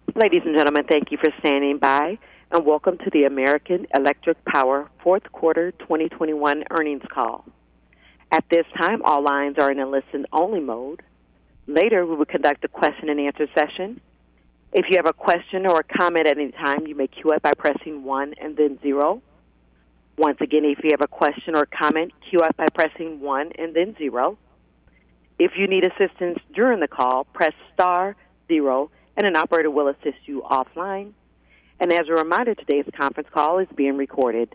Ladies and gentlemen, thank you for standing by, and welcome to the American Electric Power Fourth Quarter 2021 earnings call. At this time, all lines are in a listen-only mode. Later, we will conduct a question-and-answer session. If you have a question or a comment at any time, you may queue up by pressing 1 and then 0. Once again, if you have a question or comment, queue up by pressing 1 and then 0. If you need assistance during the call, press star 0, and an operator will assist you offline. And as a reminder, today's conference call is being recorded.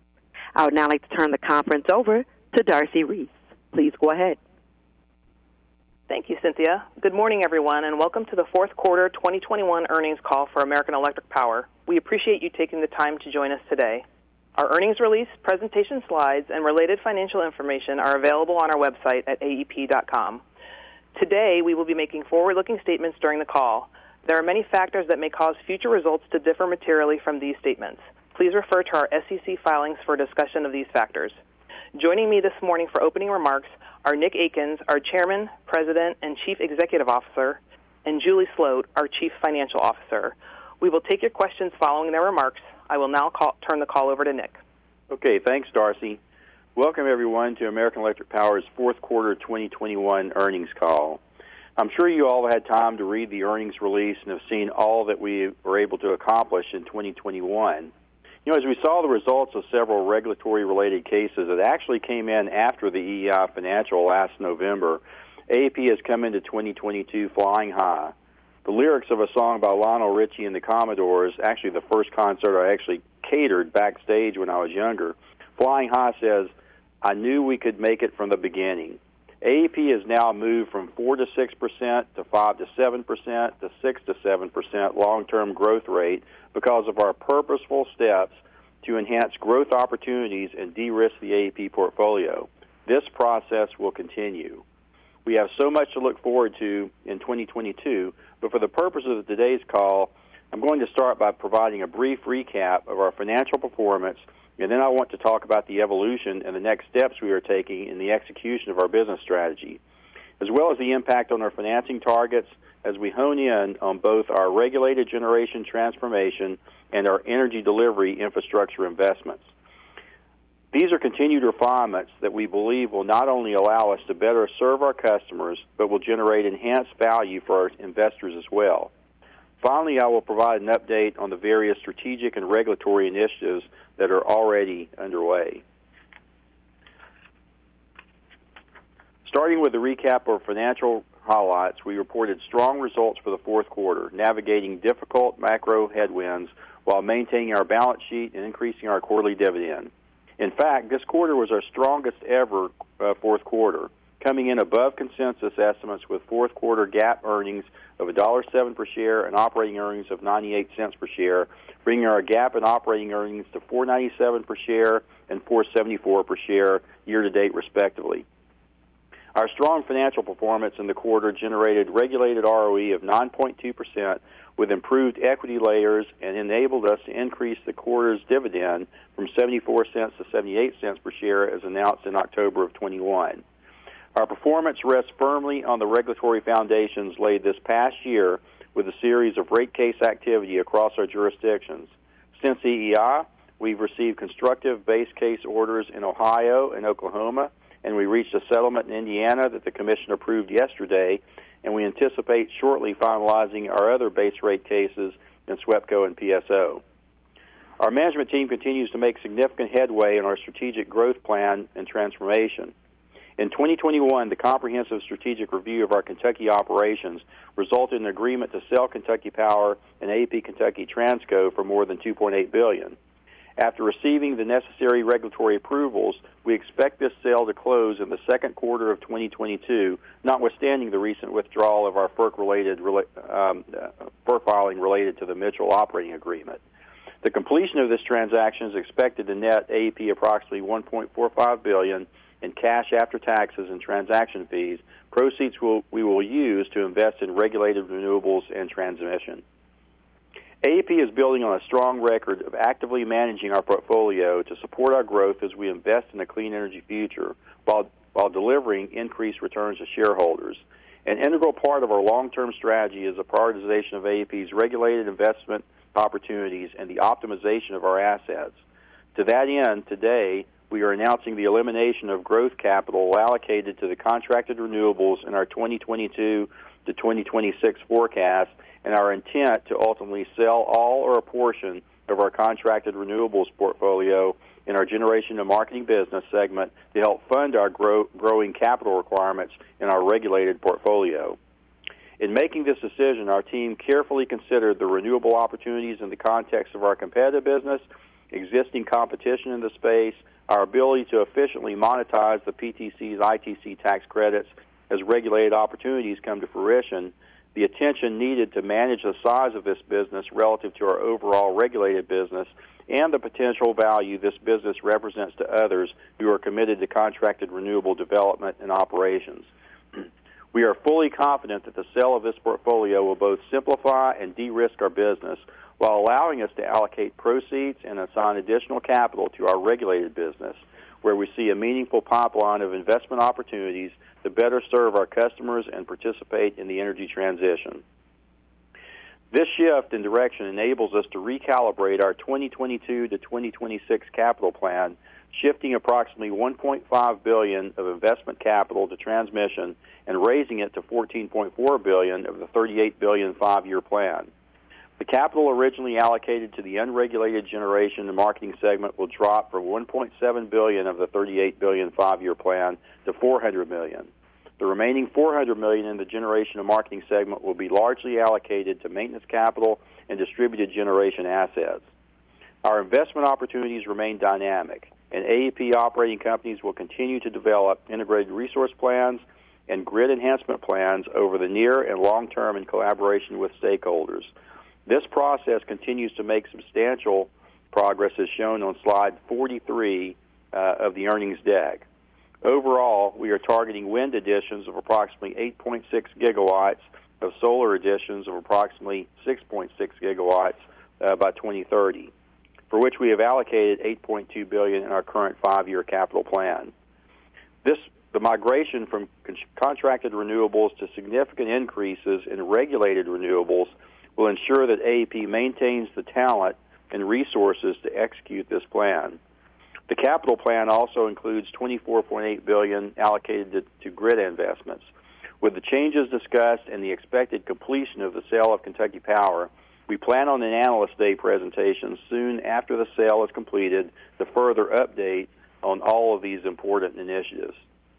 I would now like to turn the conference over to Darcy Reese. Please go ahead. Thank you, Cynthia. Good morning, everyone, and welcome to the fourth quarter 2021 earnings call for American Electric Power. We appreciate you taking the time to join us today. Our earnings release, presentation slides, and related financial information are available on our website at aep.com. Today, we will be making forward-looking statements during the call. There are many factors that may cause future results to differ materially from these statements. Please refer to our SEC filings for a discussion of these factors. Joining me this morning for opening remarks are Nick Akins, our Chairman, President, and Chief Executive Officer, and Julie Sloat, our Chief Financial Officer. We will take your questions following their remarks. I will now turn the call over to Nick. Okay, thanks, Darcy. Welcome, everyone, to American Electric Power's fourth quarter 2021 earnings call. I'm sure you all had time to read the earnings release and have seen all that we were able to accomplish in 2021. You know, as we saw the results of several regulatory-related cases that actually came in after the EEI Financial last November, AEP has come into 2022 flying high. The lyrics of a song by Lionel Richie and the Commodores, actually the first concert I actually catered backstage when I was younger, Flying High says, "I knew we could make it from the beginning." AEP has now moved from 4 to 6% to 5 to 7% to 6 to 7% long-term growth rate because of our purposeful steps to enhance growth opportunities and de-risk the AEP portfolio. This process will continue. We have so much to look forward to in 2022, but for the purposes of today's call, I'm going to start by providing a brief recap of our financial performance, and then I want to talk about the evolution and the next steps we are taking in the execution of our business strategy, as well as the impact on our financing targets as we hone in on both our regulated generation transformation and our energy delivery infrastructure investments. These are continued refinements that we believe will not only allow us to better serve our customers, but will generate enhanced value for our investors as well. Finally, I will provide an update on the various strategic and regulatory initiatives that are already underway. Starting with the recap of financial highlights, we reported strong results for the fourth quarter, navigating difficult macro headwinds while maintaining our balance sheet and increasing our quarterly dividend. In fact, this quarter was our strongest ever fourth quarter, coming in above consensus estimates with fourth quarter GAAP earnings of $1.07 per share and operating earnings of 98 cents per share, bringing our GAAP and operating earnings to $4.97 per share and $4.74 per share year-to-date, respectively. Our strong financial performance in the quarter generated regulated ROE of 9.2% with improved equity layers and enabled us to increase the quarter's dividend from 74 cents to 78 cents per share as announced in October of 21. Our performance rests firmly on the regulatory foundations laid this past year with a series of rate case activity across our jurisdictions. Since EEI, we've received constructive base case orders in Ohio and Oklahoma, and we reached a settlement in Indiana that the Commission approved yesterday, and we anticipate shortly finalizing our other base rate cases in SWEPCO and PSO. Our management team continues to make significant headway in our strategic growth plan and transformation. In 2021, the comprehensive strategic review of our Kentucky operations resulted in an agreement to sell Kentucky Power and AEP Kentucky Transco for more than $2.8 billion. After receiving the necessary regulatory approvals, we expect this sale to close in the second quarter of 2022, notwithstanding the recent withdrawal of our FERC filing related to the Mitchell operating agreement. The completion of this transaction is expected to net AEP approximately $1.45 billion in cash after taxes and transaction fees, proceeds we will use to invest in regulated renewables and transmission. AEP is building on a strong record of actively managing our portfolio to support our growth as we invest in a clean energy future while delivering increased returns to shareholders. An integral part of our long-term strategy is the prioritization of AEP's regulated investment opportunities and the optimization of our assets. To that end, today, we are announcing the elimination of growth capital allocated to the contracted renewables in our 2022 to 2026 forecast and our intent to ultimately sell all or a portion of our contracted renewables portfolio in our generation and marketing business segment to help fund our growing capital requirements in our regulated portfolio. In making this decision, our team carefully considered the renewable opportunities in the context of our competitive business, existing competition in the space, our ability to efficiently monetize the PTC's ITC tax credits as regulated opportunities come to fruition, the attention needed to manage the size of this business relative to our overall regulated business, and the potential value this business represents to others who are committed to contracted renewable development and operations. We are fully confident that the sale of this portfolio will both simplify and de-risk our business while allowing us to allocate proceeds and assign additional capital to our regulated business, where we see a meaningful pipeline of investment opportunities to better serve our customers and participate in the energy transition. This shift in direction enables us to recalibrate our 2022 to 2026 capital plan, shifting approximately $1.5 billion of investment capital to transmission and raising it to $14.4 billion of the $38 billion five-year plan. The capital originally allocated to the unregulated generation and marketing segment will drop from $1.7 billion of the $38 billion five-year plan to $400 million. The remaining $400 million in the generation and marketing segment will be largely allocated to maintenance capital and distributed generation assets. Our investment opportunities remain dynamic, and AEP operating companies will continue to develop integrated resource plans and grid enhancement plans over the near and long term in collaboration with stakeholders. This process continues to make substantial progress as shown on slide 43 of the earnings deck. Overall, we are targeting wind additions of approximately 8.6 gigawatts, of solar additions of approximately 6.6 gigawatts by 2030, for which we have allocated $8.2 billion in our current five-year capital plan. The migration from contracted renewables to significant increases in regulated renewables will ensure that AEP maintains the talent and resources to execute this plan. The capital plan also includes $24.8 billion allocated to grid investments. With the changes discussed and the expected completion of the sale of Kentucky Power, we plan on an Analyst Day presentation soon after the sale is completed to further update on all of these important initiatives.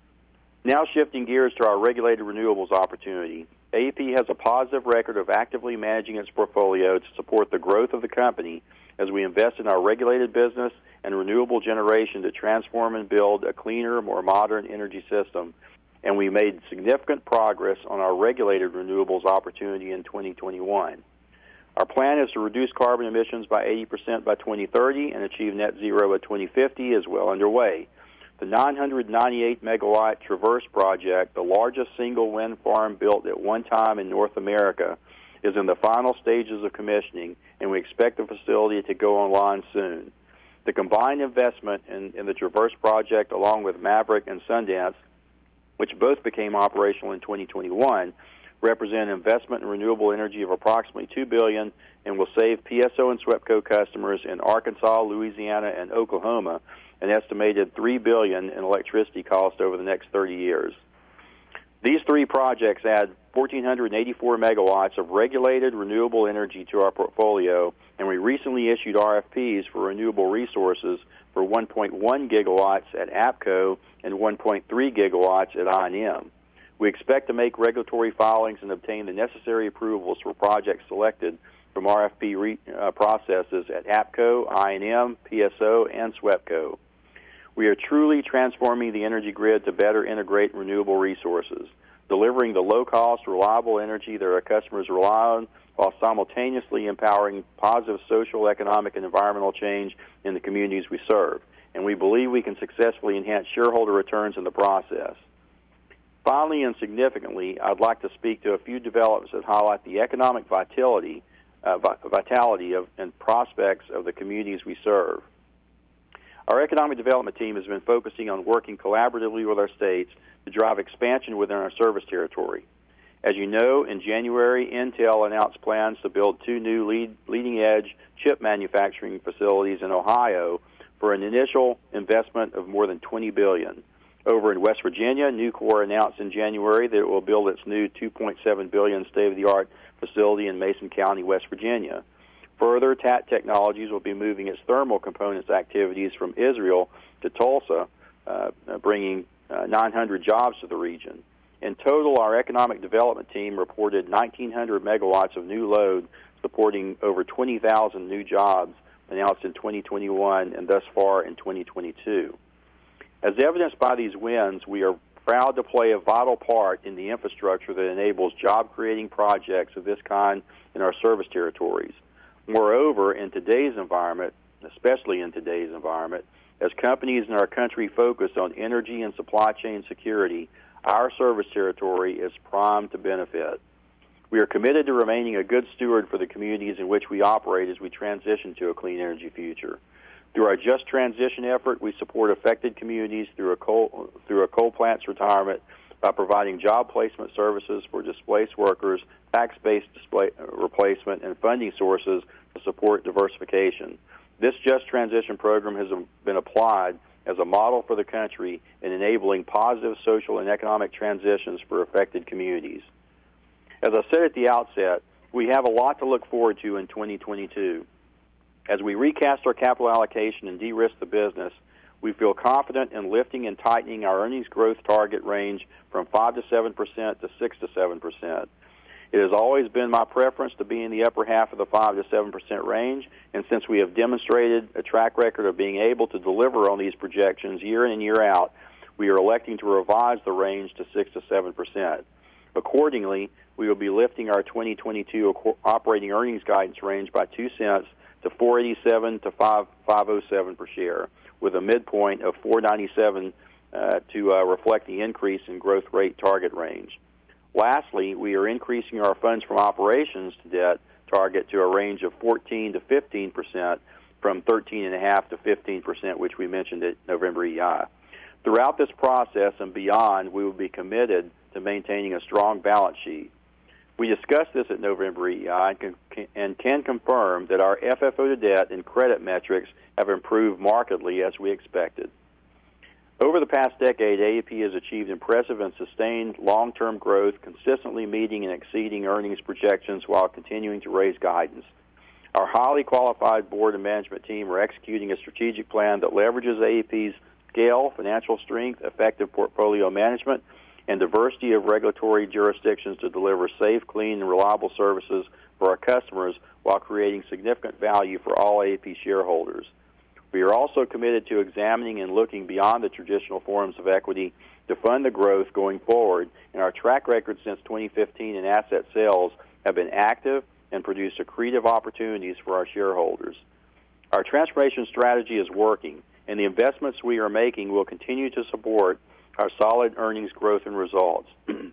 Now shifting gears to our regulated renewables opportunity. AEP has a positive record of actively managing its portfolio to support the growth of the company as we invest in our regulated business and renewable generation to transform and build a cleaner, more modern energy system. And we made significant progress on our regulated renewables opportunity in 2021. Our plan is to reduce carbon emissions by 80% by 2030 and achieve net zero by 2050 is well underway. The 998-megawatt Traverse project, the largest single wind farm built at one time in North America, is in the final stages of commissioning, and we expect the facility to go online soon. The combined investment in the Traverse project, along with Maverick and Sundance, which both became operational in 2021, represent investment in renewable energy of approximately $2 billion and will save PSO and SWEPCO customers in Arkansas, Louisiana, and Oklahoma an estimated $3 billion in electricity cost over the next 30 years. These three projects add 1,484 megawatts of regulated renewable energy to our portfolio, and we recently issued RFPs for renewable resources for 1.1 gigawatts at APCO and 1.3 gigawatts at I&M. We expect to make regulatory filings and obtain the necessary approvals for projects selected from RFP processes at APCO, I&M, PSO, and SWEPCO. We are truly transforming the energy grid to better integrate renewable resources, delivering the low-cost, reliable energy that our customers rely on while simultaneously empowering positive social, economic, and environmental change in the communities we serve. And we believe we can successfully enhance shareholder returns in the process. Finally and significantly, I'd like to speak to a few developments that highlight the economic vitality and prospects of the communities we serve. Our economic development team has been focusing on working collaboratively with our states to drive expansion within our service territory. As you know, in January, Intel announced plans to build 2 new leading-edge chip manufacturing facilities in Ohio for an initial investment of more than $20 billion. Over in West Virginia, Nucor announced in January that it will build its new $2.7 billion state-of-the-art facility in Mason County, West Virginia. Further, TAT Technologies will be moving its thermal components activities from Israel to Tulsa, bringing 900 jobs to the region. In total, our economic development team reported 1,900 megawatts of new load, supporting over 20,000 new jobs announced in 2021 and thus far in 2022. As evidenced by these wins, we are proud to play a vital part in the infrastructure that enables job-creating projects of this kind in our service territories. Moreover, in today's environment, especially in today's environment, as companies in our country focus on energy and supply chain security, our service territory is primed to benefit. We are committed to remaining a good steward for the communities in which we operate as we transition to a clean energy future. Through our Just Transition effort, we support affected communities through a coal plant's retirement by providing job placement services for displaced workers, tax-based replacement, and funding sources to support diversification. This Just Transition program has been applied as a model for the country in enabling positive social and economic transitions for affected communities. As I said at the outset, we have a lot to look forward to in 2022. As we recast our capital allocation and de-risk the business, we feel confident in lifting and tightening our earnings growth target range from 5 to 7% to 6 to 7%. It has always been my preference to be in the upper half of the 5 to 7% range, and since we have demonstrated a track record of being able to deliver on these projections year in and year out, we are electing to revise the range to 6 to 7%. Accordingly, we will be lifting our 2022 operating earnings guidance range by 2 cents to $4.87 to $5.07 per share, with a midpoint of $4.97 to reflect the increase in growth rate target range. Lastly, we are increasing our funds from operations to debt target to a range of 14 to 15% from 13.5% to 15%, which we mentioned at November EEI. Throughout this process and beyond, we will be committed to maintaining a strong balance sheet. We discussed this at November EEI and can confirm that our FFO to debt and credit metrics have improved markedly as we expected. Over the past decade, AEP has achieved impressive and sustained long-term growth, consistently meeting and exceeding earnings projections while continuing to raise guidance. Our highly qualified board and management team are executing a strategic plan that leverages AEP's scale, financial strength, effective portfolio management, and diversity of regulatory jurisdictions to deliver safe, clean, and reliable services for our customers while creating significant value for all AEP shareholders. We are also committed to examining and looking beyond the traditional forms of equity to fund the growth going forward, and our track record since 2015 in asset sales have been active and produced accretive opportunities for our shareholders. Our transformation strategy is working, and the investments we are making will continue to support our solid earnings growth and results.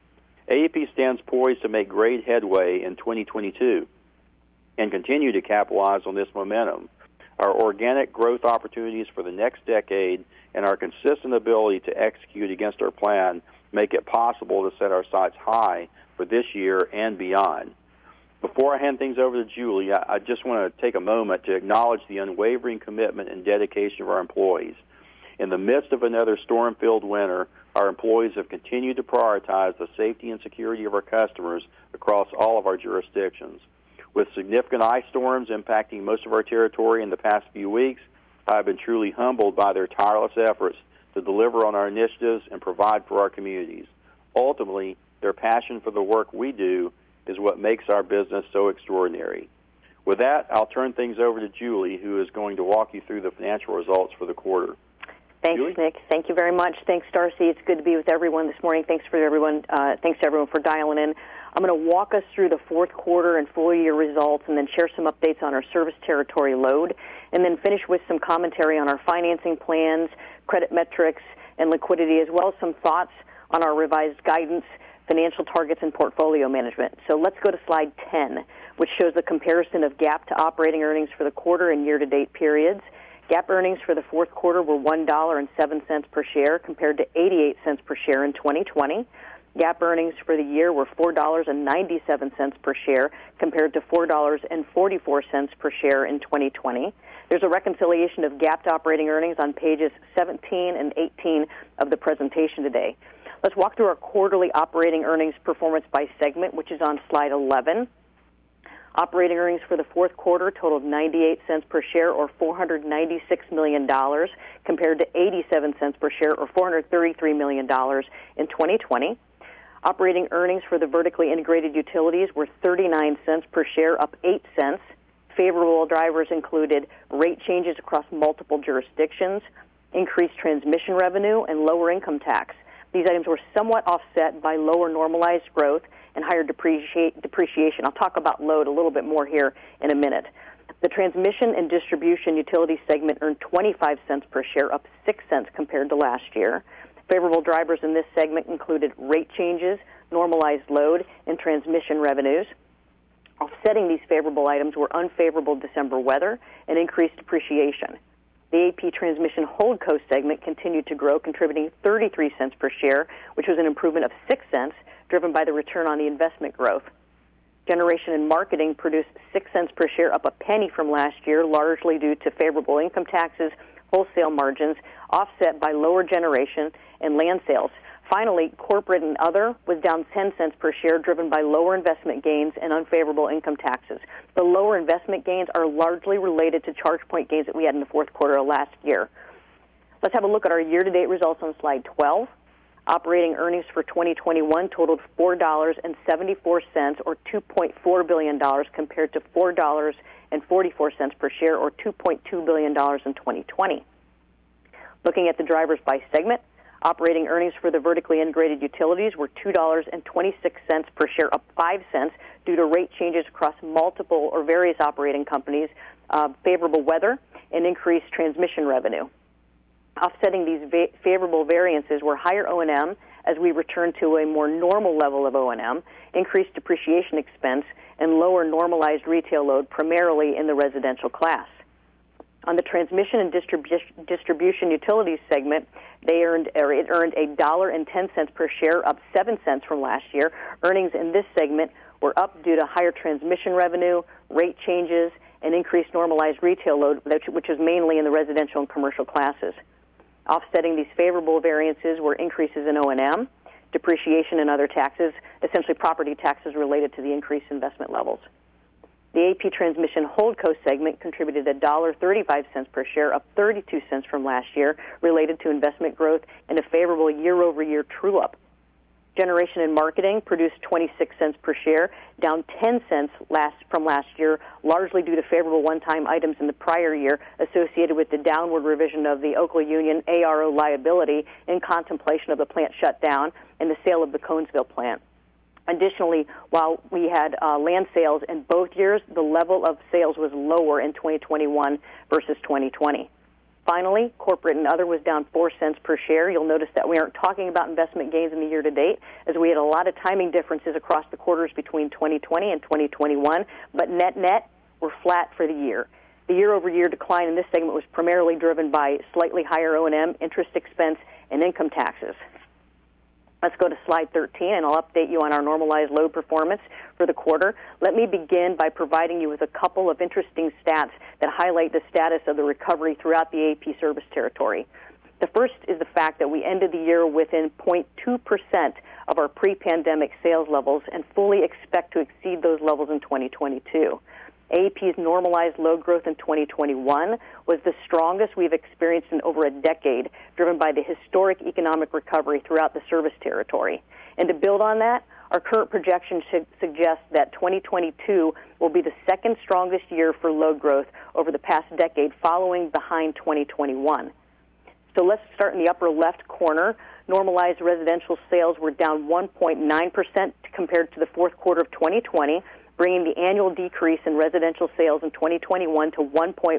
AEP stands poised to make great headway in 2022 and continue to capitalize on this momentum. Our organic growth opportunities for the next decade and our consistent ability to execute against our plan make it possible to set our sights high for this year and beyond. Before I hand things over to Julie, I just want to take a moment to acknowledge the unwavering commitment and dedication of our employees. In the midst of another storm-filled winter, our employees have continued to prioritize the safety and security of our customers across all of our jurisdictions. With significant ice storms impacting most of our territory in the past few weeks, I have been truly humbled by their tireless efforts to deliver on our initiatives and provide for our communities. Ultimately, their passion for the work we do is what makes our business so extraordinary. With that, I'll turn things over to Julie, who is going to walk you through the financial results for the quarter. Thanks, Julie? Nick. Thank you very much. Thanks, Darcy. It's good to be with everyone this morning. Thanks to everyone for dialing in. I'm going to walk us through the fourth quarter and full year results and then share some updates on our service territory load, and then finish with some commentary on our financing plans, credit metrics, and liquidity, as well as some thoughts on our revised guidance, financial targets, and portfolio management. So let's go to slide 10, which shows the comparison of GAAP to operating earnings for the quarter and year-to-date periods. GAAP earnings for the fourth quarter were $1.07 per share compared to 88 cents per share in 2020. GAAP earnings for the year were $4.97 per share compared to $4.44 per share in 2020. There's a reconciliation of GAAP to operating earnings on pages 17 and 18 of the presentation today. Let's walk through our quarterly operating earnings performance by segment, which is on slide 11. Operating earnings for the fourth quarter totaled 98 cents per share, or $496 million, compared to 87 cents per share, or $433 million in 2020. Operating earnings for the vertically integrated utilities were 39 cents per share, up 8 cents. Favorable drivers included rate changes across multiple jurisdictions, increased transmission revenue, and lower income tax. These items were somewhat offset by lower normalized growth and higher depreciation. I'll talk about load a little bit more here in a minute. The transmission and distribution utility segment earned 25 cents per share, up 6 cents compared to last year. Favorable drivers in this segment included rate changes, normalized load, and transmission revenues. Offsetting these favorable items were unfavorable December weather and increased depreciation. The AP Transmission Holdco segment continued to grow, contributing 33 cents per share, which was an improvement of 6 cents, driven by the return on the investment growth. Generation and marketing produced 6 cents per share, up a penny from last year, largely due to favorable income taxes, wholesale margins, offset by lower generation and land sales. Finally, corporate and other was down 10 cents per share, driven by lower investment gains and unfavorable income taxes. The lower investment gains are largely related to charge point gains that we had in the fourth quarter of last year. Let's have a look at our year-to-date results on slide 12. Operating earnings for 2021 totaled $4.74, or $2.4 billion, compared to $4.44 per share, or $2.2 billion in 2020. Looking at the drivers by segment, operating earnings for the vertically integrated utilities were $2.26 per share, up 5 cents due to rate changes across multiple or various operating companies, favorable weather, and increased transmission revenue. Offsetting these favorable variances were higher O&M as we returned to a more normal level of O&M, increased depreciation expense, and lower normalized retail load, primarily in the residential class. On the transmission and distribution utilities segment, it earned $1.10 per share, up 7 cents from last year. Earnings in this segment were up due to higher transmission revenue, rate changes, and increased normalized retail load, which is mainly in the residential and commercial classes. Offsetting these favorable variances were increases in O&M, depreciation, and other taxes, essentially property taxes related to the increased investment levels. The AP Transmission Holdco segment contributed $1.35 per share, up 32 cents from last year, related to investment growth and a favorable year-over-year true-up. Generation and marketing produced 26 cents per share, down 10 cents from last year, largely due to favorable one-time items in the prior year associated with the downward revision of the Oakland Union ARO liability in contemplation of the plant shutdown and the sale of the Conesville plant. Additionally, while we had land sales in both years, the level of sales was lower in 2021 versus 2020. Finally, corporate and other was down 4 cents per share. You'll notice that we aren't talking about investment gains in the year-to-date, as we had a lot of timing differences across the quarters between 2020 and 2021, but net-net, we're flat for the year. The year-over-year decline in this segment was primarily driven by slightly higher O&M, interest expense, and income taxes. Let's go to slide 13, and I'll update you on our normalized load performance for the quarter. Let me begin by providing you with a couple of interesting stats that highlight the status of the recovery throughout the AP service territory. The first is the fact that we ended the year within 0.2% of our pre-pandemic sales levels and fully expect to exceed those levels in 2022. AEP's normalized load growth in 2021 was the strongest we've experienced in over a decade, driven by the historic economic recovery throughout the service territory. And to build on that, our current projections suggest that 2022 will be the second strongest year for load growth over the past decade, following behind 2021. So let's start in the upper left corner. Normalized residential sales were down 1.9% compared to the fourth quarter of 2020, bringing the annual decrease in residential sales in 2021 to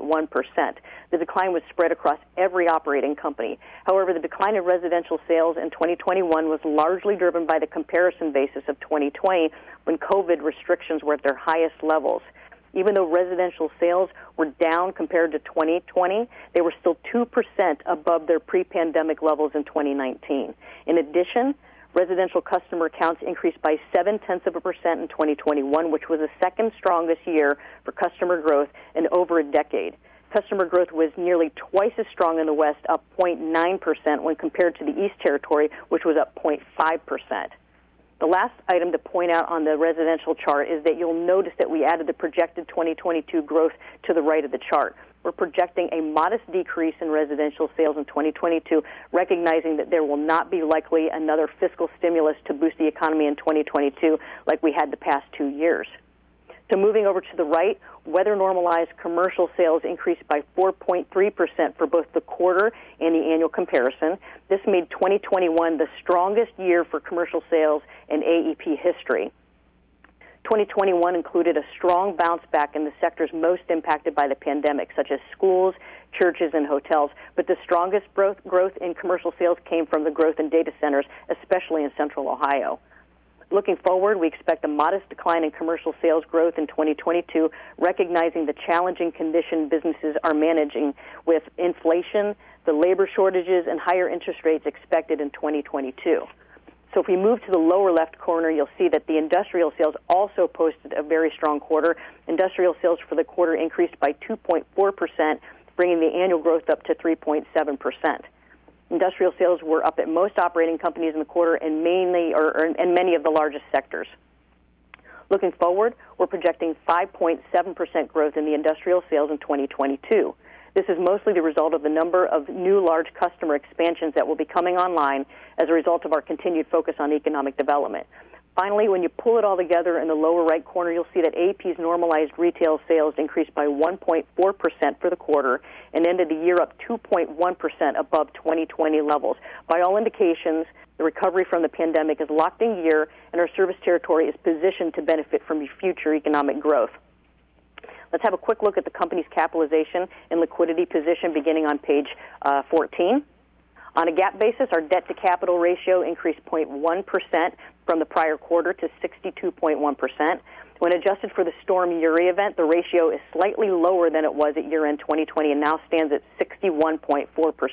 1.1%. The decline was spread across every operating company. However, the decline in residential sales in 2021 was largely driven by the comparison basis of 2020, when COVID restrictions were at their highest levels. Even though residential sales were down compared to 2020, they were still 2% above their pre-pandemic levels in 2019. In addition, Residential customer accounts increased by 0.7% in 2021, which was the second strongest year for customer growth in over a decade. Customer growth was nearly twice as strong in the West, up 0.9% when compared to the East Territory, which was up 0.5%. The last item to point out on the residential chart is that you'll notice that we added the projected 2022 growth to the right of the chart. We're projecting a modest decrease in residential sales in 2022, recognizing that there will not be likely another fiscal stimulus to boost the economy in 2022 like we had the past 2 years. So moving over to the right, weather-normalized commercial sales increased by 4.3% for both the quarter and the annual comparison. This made 2021 the strongest year for commercial sales in AEP history. 2021 included a strong bounce back in the sectors most impacted by the pandemic, such as schools, churches, and hotels. But the strongest growth in commercial sales came from the growth in data centers, especially in central Ohio. Looking forward, we expect a modest decline in commercial sales growth in 2022, recognizing the challenging condition businesses are managing with inflation, the labor shortages, and higher interest rates expected in 2022. So if we move to the lower left corner, you'll see that the industrial sales also posted a very strong quarter. Industrial sales for the quarter increased by 2.4%, bringing the annual growth up to 3.7%. Industrial sales were up at most operating companies in the quarter and many of the largest sectors. Looking forward, we're projecting 5.7% growth in the industrial sales in 2022. This is mostly the result of the number of new large customer expansions that will be coming online as a result of our continued focus on economic development. Finally, when you pull it all together in the lower right corner, you'll see that AEP's normalized retail sales increased by 1.4% for the quarter and ended the year up 2.1% above 2020 levels. By all indications, the recovery from the pandemic is locked in gear, and our service territory is positioned to benefit from future economic growth. Let's have a quick look at the company's capitalization and liquidity position beginning on page 14. On a GAAP basis, our debt-to-capital ratio increased 0.1% from the prior quarter to 62.1%. When adjusted for the Storm Uri event, the ratio is slightly lower than it was at year-end 2020 and now stands at 61.4%.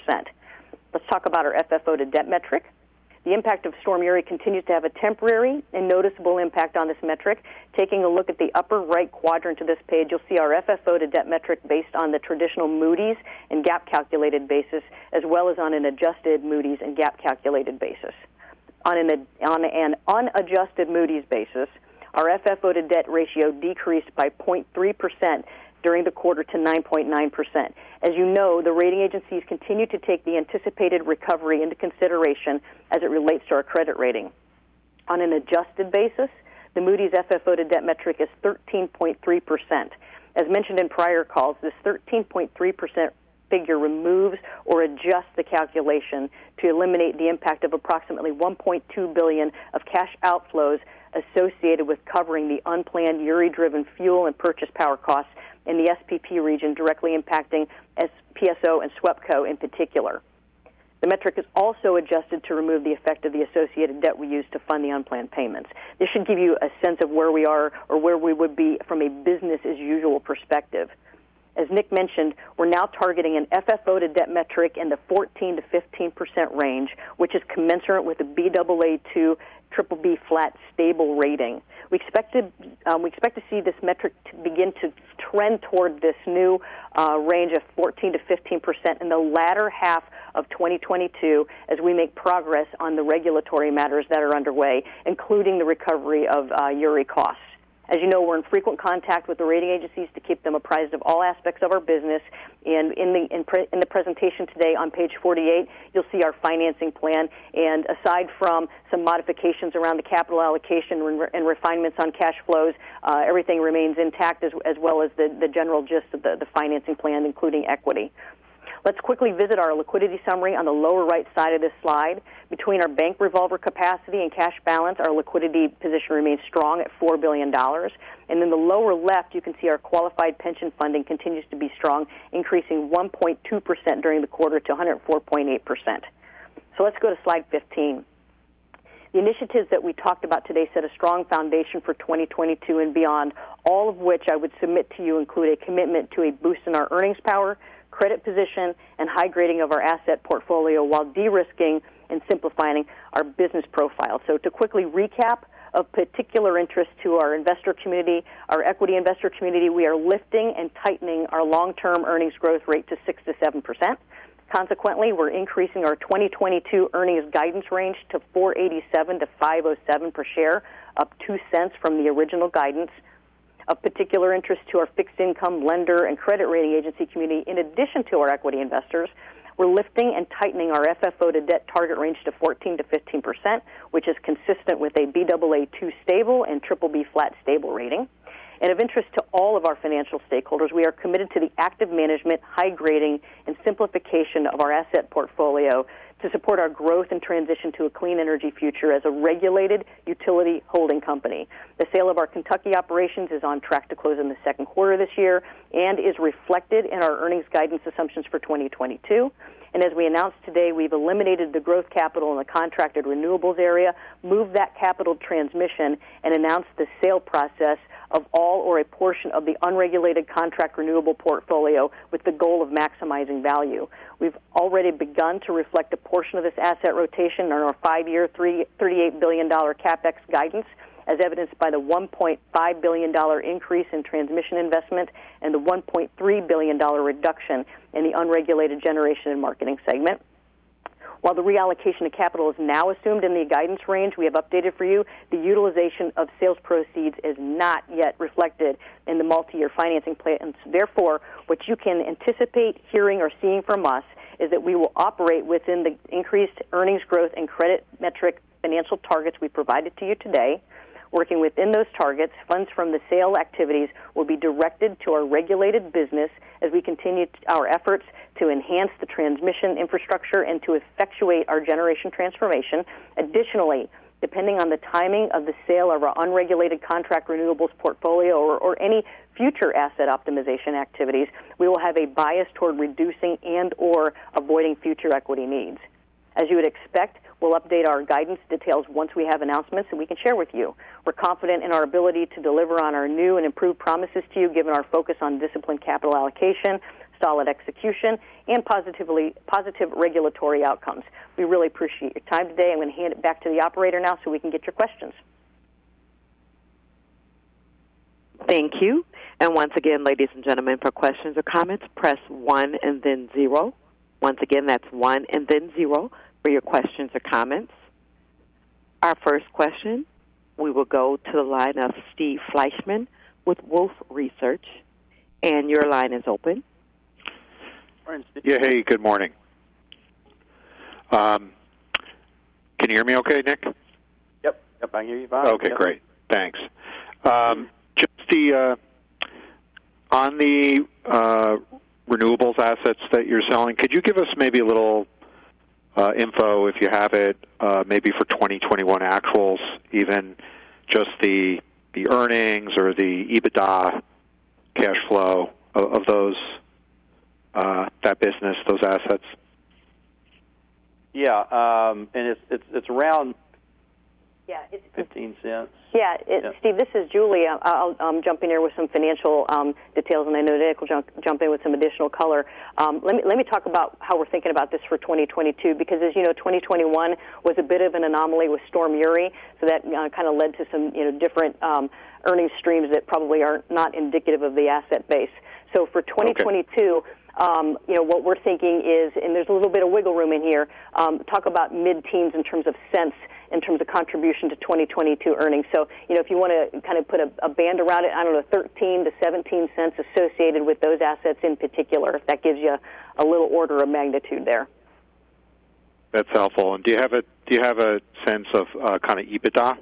Let's talk about our FFO to debt metric. The impact of Storm Uri continues to have a temporary and noticeable impact on this metric. Taking a look at the upper right quadrant of this page, you'll see our FFO to debt metric based on the traditional Moody's and GAAP calculated basis, as well as on an adjusted Moody's and GAAP calculated basis. On an unadjusted Moody's basis, our FFO to debt ratio decreased by 0.3% during the quarter to 9.9%. As you know, the rating agencies continue to take the anticipated recovery into consideration as it relates to our credit rating. On an adjusted basis, the Moody's FFO to debt metric is 13.3%. As mentioned in prior calls, this 13.3% figure removes or adjusts the calculation to eliminate the impact of approximately $1.2 billion of cash outflows associated with covering the unplanned Uri-driven fuel and purchase power costs in the SPP region, directly impacting PSO and SWEPCO in particular. The metric is also adjusted to remove the effect of the associated debt we use to fund the unplanned payments. This should give you a sense of where we are or where we would be from a business-as-usual perspective. As Nick mentioned, we're now targeting an FFO to debt metric in the 14 to 15% range, which is commensurate with the Baa2 BBB flat stable rating. We expect to see this metric to begin to trend toward this new range of 14 to 15% in the latter half of 2022 as we make progress on the regulatory matters that are underway, including the recovery of Uri costs. As you know, we're in frequent contact with the rating agencies to keep them apprised of all aspects of our business. And in the presentation today on page 48, you'll see our financing plan. And aside from some modifications around the capital allocation and refinements on cash flows, everything remains intact as well as the general gist of the financing plan, including equity. Let's quickly visit our liquidity summary on the lower right side of this slide. Between our bank revolver capacity and cash balance, our liquidity position remains strong at $4 billion. And in the lower left, you can see our qualified pension funding continues to be strong, increasing 1.2% during the quarter to 104.8%. So let's go to slide 15. The initiatives that we talked about today set a strong foundation for 2022 and beyond, all of which I would submit to you include a commitment to a boost in our earnings power, credit position, and high grading of our asset portfolio while de-risking and simplifying our business profile. So to quickly recap, of particular interest to our investor community, our equity investor community, we are lifting and tightening our long-term earnings growth rate to 6 to 7%. Consequently, we're increasing our 2022 earnings guidance range to $4.87 to $5.07 per share, up 2 cents from the original guidance. Of particular interest to our fixed income, lender, and credit rating agency community, in addition to our equity investors, we're lifting and tightening our FFO to debt target range to 14 to 15%, which is consistent with a Baa2 stable and BBB flat stable rating. And of interest to all of our financial stakeholders, we are committed to the active management, high grading, and simplification of our asset portfolio to support our growth and transition to a clean energy future as a regulated utility holding company. The sale of our Kentucky operations is on track to close in the second quarter this year and is reflected in our earnings guidance assumptions for 2022. And as we announced today, we've eliminated the growth capital in the contracted renewables area, moved that capital transmission, and announced the sale process of all or a portion of the unregulated contract renewable portfolio with the goal of maximizing value. We've already begun to reflect a portion of this asset rotation in our 5-year, $38 billion CapEx guidance, as evidenced by the $1.5 billion increase in transmission investment and the $1.3 billion reduction in the unregulated generation and marketing segment. While the reallocation of capital is now assumed in the guidance range we have updated for you, the utilization of sales proceeds is not yet reflected in the multi-year financing plans. Therefore, what you can anticipate hearing or seeing from us is that we will operate within the increased earnings growth and credit metric financial targets we provided to you today. Working within those targets, funds from the sale activities will be directed to our regulated business as we continue our efforts to enhance the transmission infrastructure and to effectuate our generation transformation. Additionally, depending on the timing of the sale of our unregulated contract renewables portfolio or any future asset optimization activities, we will have a bias toward reducing and or avoiding future equity needs. As you would expect, we'll update our guidance details once we have announcements that we can share with you. We're confident in our ability to deliver on our new and improved promises to you, given our focus on disciplined capital allocation, solid execution, and positive regulatory outcomes. We really appreciate your time today. I'm going to hand it back to the operator now so we can get your questions. Thank you. And once again, ladies and gentlemen, for questions or comments, press 1 and then 0. Once again, that's 1 and then 0 for your questions or comments. Our first question, we will go to the line of Steve Fleishman with Wolfe Research, and your line is open. Yeah, hey, good morning. Can you hear me okay, Nick? Yep, I can hear you fine. Okay, great. Thanks. Just on the renewables assets that you're selling, could you give us maybe a little info, if you have it, maybe for 2021 actuals, even just the earnings or the EBITDA cash flow of those that business, those assets? Yeah, and it's around 15 cents. Yeah, Steve, this is Julie. I'll jump in here with some financial details, and I know Nick will jump in with some additional color. Let me talk about how we're thinking about this for 2022, because as you know, 2021 was a bit of an anomaly with Storm Uri, so that kind of led to some different earnings streams that probably are not indicative of the asset base. So for 2022. Okay. What we're thinking is, and there's a little bit of wiggle room in here, talk about mid-teens in terms of cents, in terms of contribution to 2022 earnings. So, if you want to kind of put a band around it, I don't know, 13 to 17 cents associated with those assets in particular, if that gives you a little order of magnitude there. That's helpful. And do you have a sense of kind of EBITDA?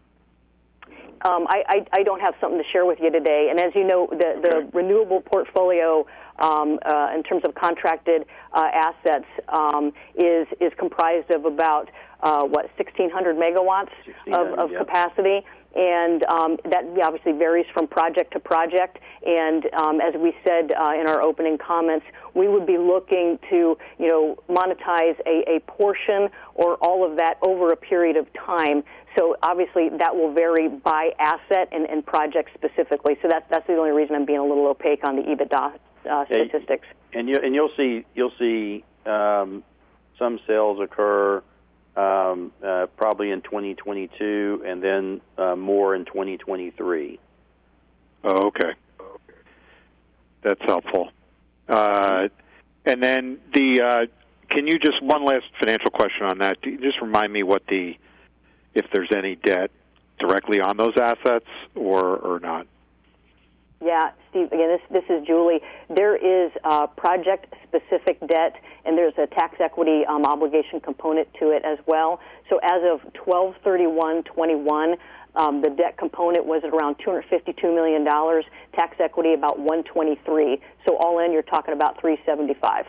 I don't have something to share with you today. And as you know, the renewable portfolio, in terms of contracted assets, is comprised of about 1,600 megawatts of capacity, and that obviously varies from project to project. And as we said in our opening comments, we would be looking to monetize a portion or all of that over a period of time. So obviously that will vary by asset and project specifically. So that's the only reason I'm being a little opaque on the EBITDA statistics. And you'll see some sales occur probably in 2022, and then more in 2023. Oh, okay. That's helpful. And then can you just, one last financial question on that? Just remind me if there's any debt directly on those assets or not? Yeah, Steve, again, this is Julie. There is project-specific debt, and there's a tax equity obligation component to it as well. So as of 12/31/21, the debt component was at around $252 million, tax equity about $123. So all in, you're talking about $375.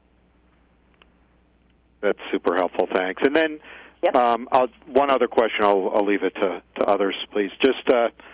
That's super helpful, thanks. And then Yep. One other question, I'll leave it to others, please. Just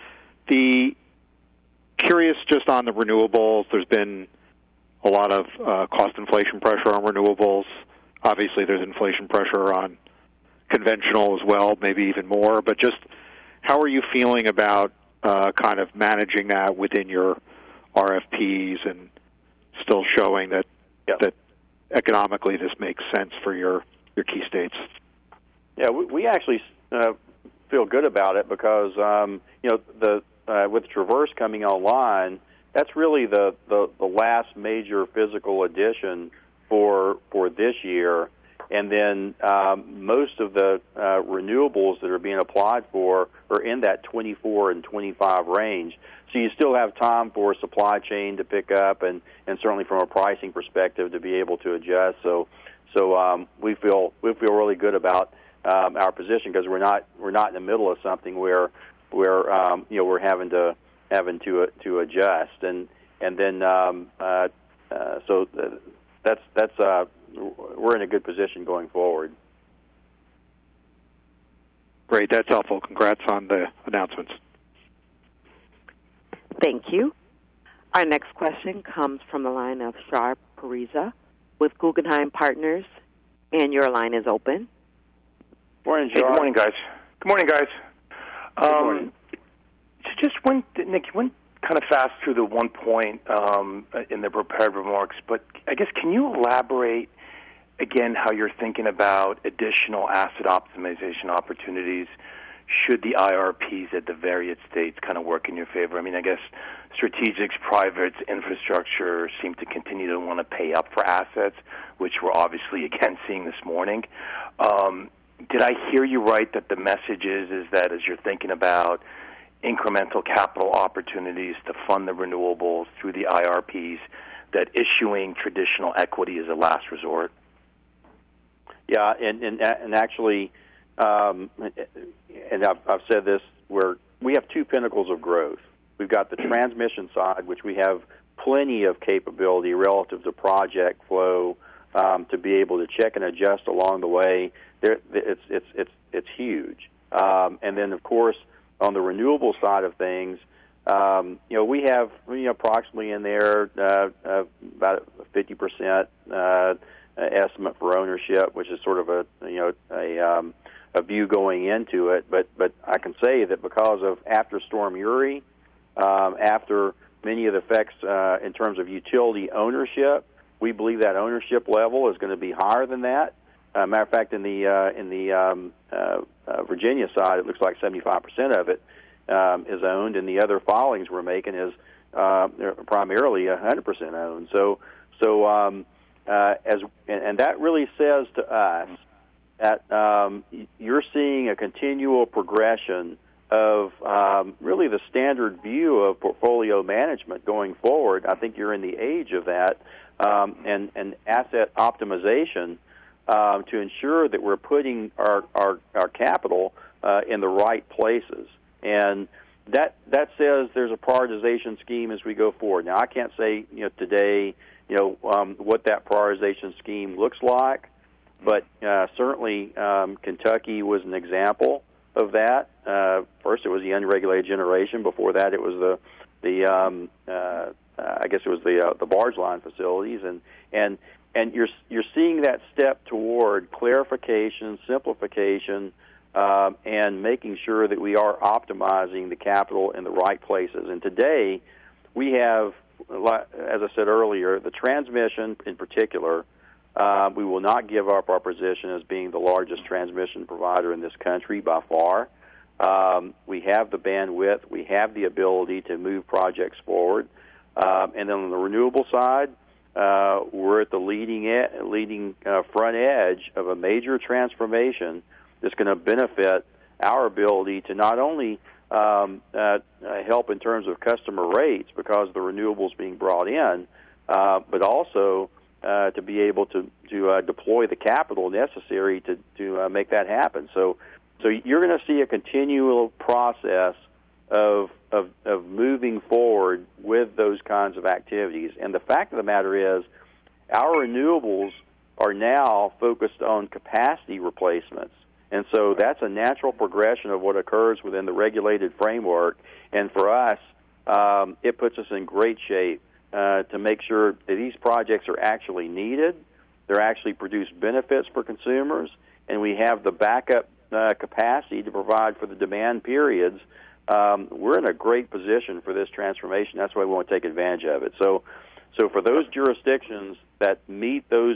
curious just on the renewables. There's been a lot of cost inflation pressure on renewables. Obviously, there's inflation pressure on conventional as well, maybe even more. But just how are you feeling about kind of managing that within your RFPs and still showing that economically this makes sense for your key states? Yeah, we actually feel good about it because with Traverse coming online, that's really the last major physical addition for this year, and then most of the renewables that are being applied for are in that 24 and 25 range. So you still have time for supply chain to pick up, and certainly from a pricing perspective to be able to adjust. So we feel really good about our position because we're not in the middle of something where we're having to adjust, and then so that's we're in a good position going forward. Great, that's helpful. Congrats on the announcements. Thank you. Our next question comes from the line of Shar Pourreza with Guggenheim Partners, and your line is open. Morning, Shar. Hey, good morning, guys. Good morning, guys. Good morning. Nick, you went kind of fast through the one point in the prepared remarks, but I guess can you elaborate again how you're thinking about additional asset optimization opportunities should the IRPs at the various states kind of work in your favor? I mean, I guess strategics, privates, infrastructure seem to continue to want to pay up for assets, which we're obviously again seeing this morning. Did I hear you right that the message is that as you're thinking about incremental capital opportunities to fund the renewables through the IRPs, that issuing traditional equity is a last resort? Yeah, and actually, and I've said this, where we have two pinnacles of growth. We've got the transmission side, which we have plenty of capability relative to project flow to be able to check and adjust along the way. It's huge. And then, of course, on the renewable side of things, we have approximately in there about a 50% estimate for ownership, which is sort of a view going into it. But I can say that because of after Storm Uri, after many of the effects in terms of utility ownership, we believe that ownership level is going to be higher than that. Matter of fact, in the Virginia side, it looks like 75% of it is owned, and the other filings we're making is primarily 100% owned. So and that really says to us that you're seeing a continual progression of really the standard view of portfolio management going forward. I think you're in the age of that, and asset optimization to ensure that we're putting our capital in the right places. And that says there's a prioritization scheme as we go forward. Now, I can't say today what that prioritization scheme looks like, but certainly Kentucky was an example of that. First, it was the unregulated generation. Before that, it was the barge line facilities, and you're seeing that step toward clarification, simplification, and making sure that we are optimizing the capital in the right places. And today, we have, as I said earlier, the transmission in particular We will not give up our position as being the largest transmission provider in this country by far. We have the bandwidth. We have the ability to move projects forward. And then on the renewable side, we're at the leading front edge of a major transformation that's going to benefit our ability to not only help in terms of customer rates because of the renewables being brought in, but also to be able to deploy the capital necessary to make that happen. So you're going to see a continual process of moving forward with those kinds of activities. And the fact of the matter is, our renewables are now focused on capacity replacements. And so that's a natural progression of what occurs within the regulated framework. And for us, it puts us in great shape to make sure that these projects are actually needed, they're actually produce benefits for consumers, and we have the backup capacity to provide for the demand periods. We're in a great position for this transformation. That's why we want to take advantage of it. So for those jurisdictions that meet those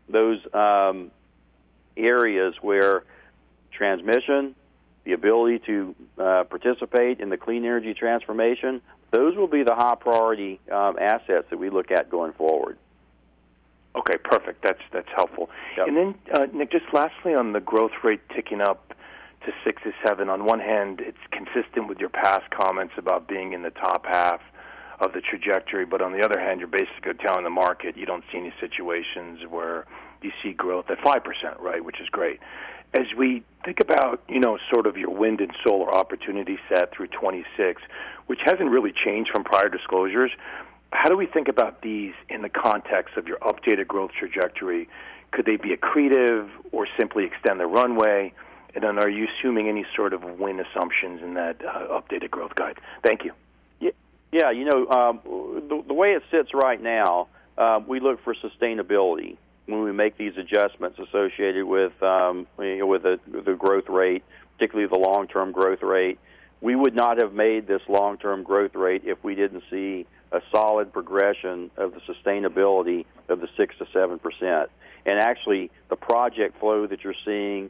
areas where transmission, the ability to participate in the clean energy transformation, those will be the high priority assets that we look at going forward. Okay, perfect. That's helpful. Yep. And then, Nick, just lastly on the growth rate ticking up to 6 to 7. On one hand, it's consistent with your past comments about being in the top half of the trajectory, but on the other hand, you're basically telling the market you don't see any situations where you see growth at 5%, right, which is great. As we think about, sort of your wind and solar opportunity set through 26, which hasn't really changed from prior disclosures, how do we think about these in the context of your updated growth trajectory? Could they be accretive or simply extend the runway? And then are you assuming any sort of win assumptions in that updated growth guide? Thank you. Yeah, the way it sits right now, we look for sustainability when we make these adjustments associated with the growth rate, particularly the long-term growth rate. We would not have made this long-term growth rate if we didn't see a solid progression of the sustainability of the 6 to 7%. And actually, the project flow that you're seeing,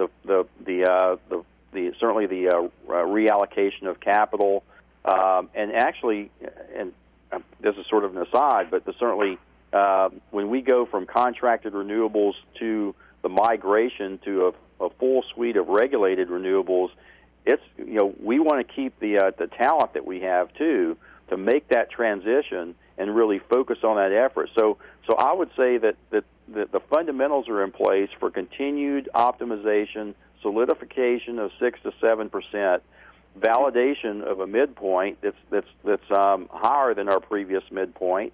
certainly the reallocation of capital, and actually, and this is sort of an aside, but certainly when we go from contracted renewables to the migration to a full suite of regulated renewables, it's we want to keep the talent that we have too to make that transition and really focus on that effort. So I would say that the fundamentals are in place for continued optimization, solidification of 6 to 7%, validation of a midpoint that's higher than our previous midpoint,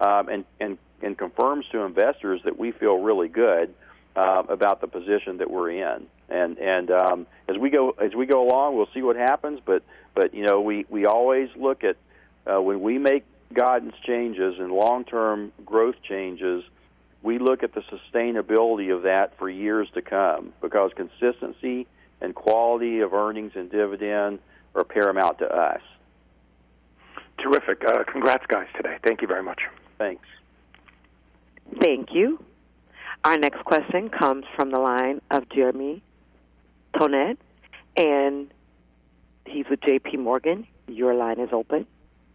and confirms to investors that we feel really good about the position that we're in. And as we go along, we'll see what happens. But we always look at when we make guidance changes and long-term growth changes, we look at the sustainability of that for years to come, because consistency and quality of earnings and dividend are paramount to us. Terrific. Congrats, guys, today. Thank you very much. Thanks. Thank you. Our next question comes from the line of Jeremy Tonet, and he's with J.P. Morgan. Your line is open.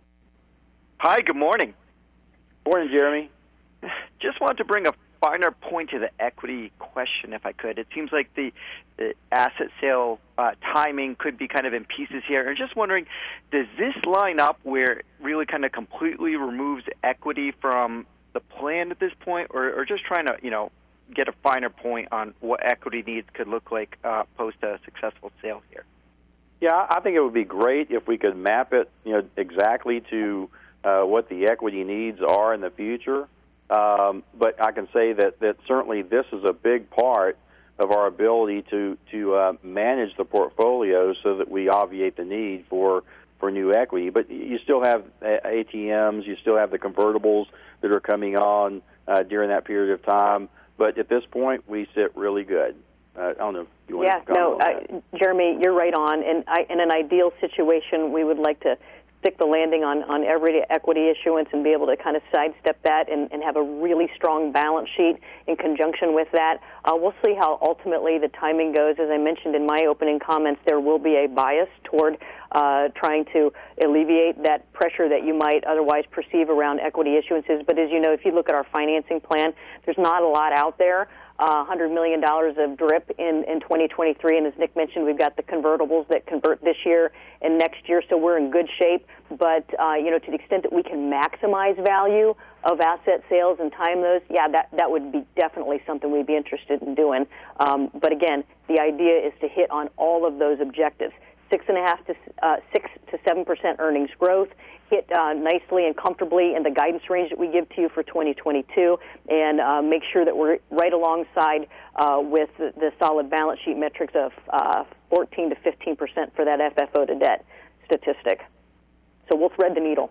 Hi, good morning. Morning, Jeremy. Just wanted to bring a finer point to the equity question, if I could. It seems like the asset sale timing could be kind of in pieces here. I'm just wondering, does this line up where it really kind of completely removes equity from the plan at this point, or just trying to, get a finer point on what equity needs could look like post a successful sale here? Yeah, I think it would be great if we could map it, exactly to what the equity needs are in the future. But I can say that certainly this is a big part of our ability to manage the portfolio so that we obviate the need for new equity. But you still have ATMs, you still have the convertibles that are coming on during that period of time. But at this point, we sit really good. I don't know if you want to comment on that. Jeremy, you're right on. And in an ideal situation, we would like to stick the landing on every equity issuance and be able to kind of sidestep that and have a really strong balance sheet in conjunction with that. We'll see how ultimately the timing goes. As I mentioned in my opening comments, there will be a bias toward trying to alleviate that pressure that you might otherwise perceive around equity issuances. But as you know, if you look at our financing plan, there's not a lot out there. $100 million of DRIP in 2023, and as Nick mentioned, we've got the convertibles that convert this year and next year, so we're in good shape. But to the extent that we can maximize value of asset sales and time those, that would be definitely something we'd be interested in doing. But again, the idea is to hit on all of those objectives: 6 to 7% earnings growth, hit nicely and comfortably in the guidance range that we give to you for 2022, and make sure that we're right alongside with the solid balance sheet metrics of 14 to 15% for that FFO to debt statistic. So we'll thread the needle.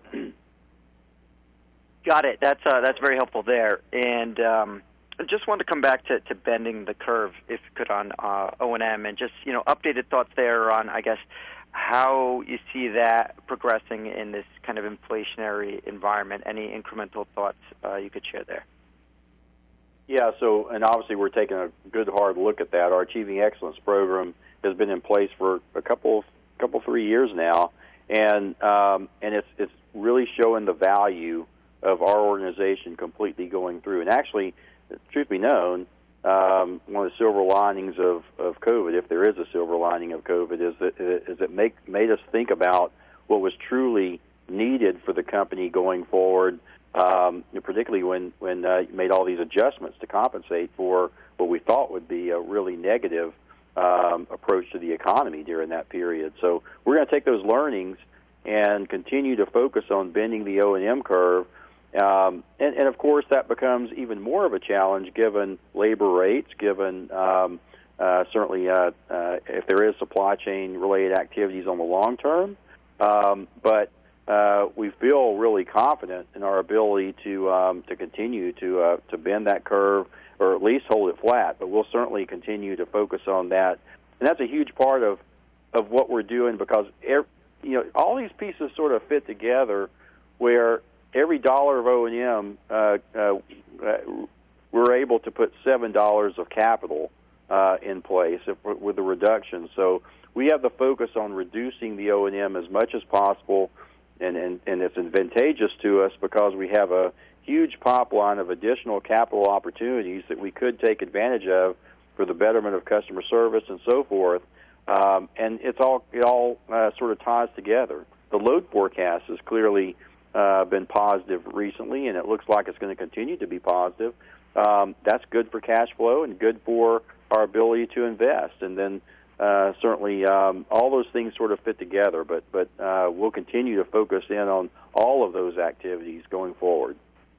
Got it. That's very helpful there. And I just wanted to come back to bending the curve, if you could, on O&M, and just updated thoughts there on, I guess, how you see that progressing in this kind of inflationary environment. Any incremental thoughts you could share there? Yeah, so, and obviously we're taking a good hard look at that. Our Achieving Excellence program has been in place for a couple 3 years now, and it's really showing the value of our organization completely going through. And actually, truth be known, one of the silver linings of COVID, if there is a silver lining of COVID, is that it made us think about what was truly needed for the company going forward, particularly when you made all these adjustments to compensate for what we thought would be a really negative approach to the economy during that period. So we're going to take those learnings and continue to focus on bending the O&M curve. And of course, that becomes even more of a challenge given labor rates, given certainly if there is supply chain related activities on the long term. But we feel really confident in our ability to continue to bend that curve, or at least hold it flat. But we'll certainly continue to focus on that, and that's a huge part of what we're doing, because all these pieces sort of fit together, where every dollar of O&M, we're able to put $7 of capital in place with the reduction. So we have the focus on reducing the O&M as much as possible, and it's advantageous to us because we have a huge pipeline of additional capital opportunities that we could take advantage of for the betterment of customer service and so forth. And it all sort of ties together. The load forecast has clearly been positive recently, and it looks like it's going to continue to be positive. That's good for cash flow and good for our ability to invest. And then certainly all those things sort of fit together, but we'll continue to focus in on all of those activities going forward.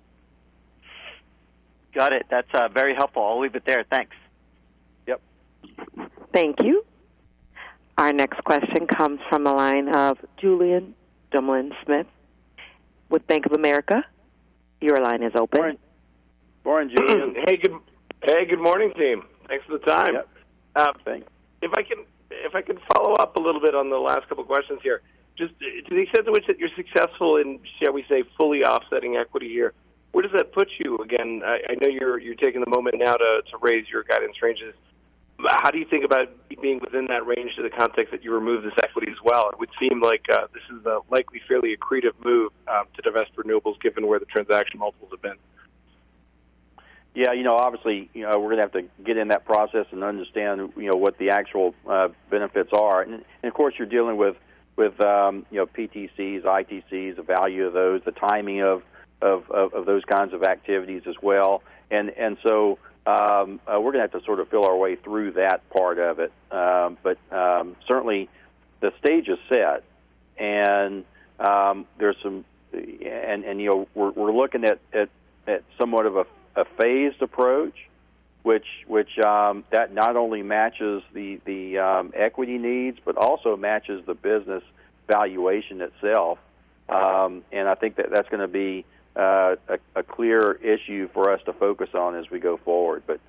Got it. That's very helpful. I'll leave it there. Thanks. Yep. Thank you. Our next question comes from the line of Julien Dumoulin-Smith with Bank of America. Your line is open. Morning, Julien. Hey, good morning, team. Thanks for the time. Yep. Thanks. If I could follow up a little bit on the last couple of questions here, just to the extent to which that you're successful in, shall we say, fully offsetting equity here, where does that put you? Again, I know you're taking the moment now to raise your guidance ranges. How do you think about being within that range to the context that you remove this equity as well? It would seem like this is likely fairly accretive move to divest renewables, given where the transaction multiples have been. Yeah, obviously, we're going to have to get in that process and understand, what the actual benefits are. And of course, you're dealing with PTCs, ITCs, the value of those, the timing of those kinds of activities as well. And so we're going to have to sort of feel our way through that part of it. But certainly the stage is set, and there's some, and we're looking at somewhat of a phased approach, which that not only matches the equity needs, but also matches the business valuation itself. And I think that's going to be a clear issue for us to focus on as we go forward. But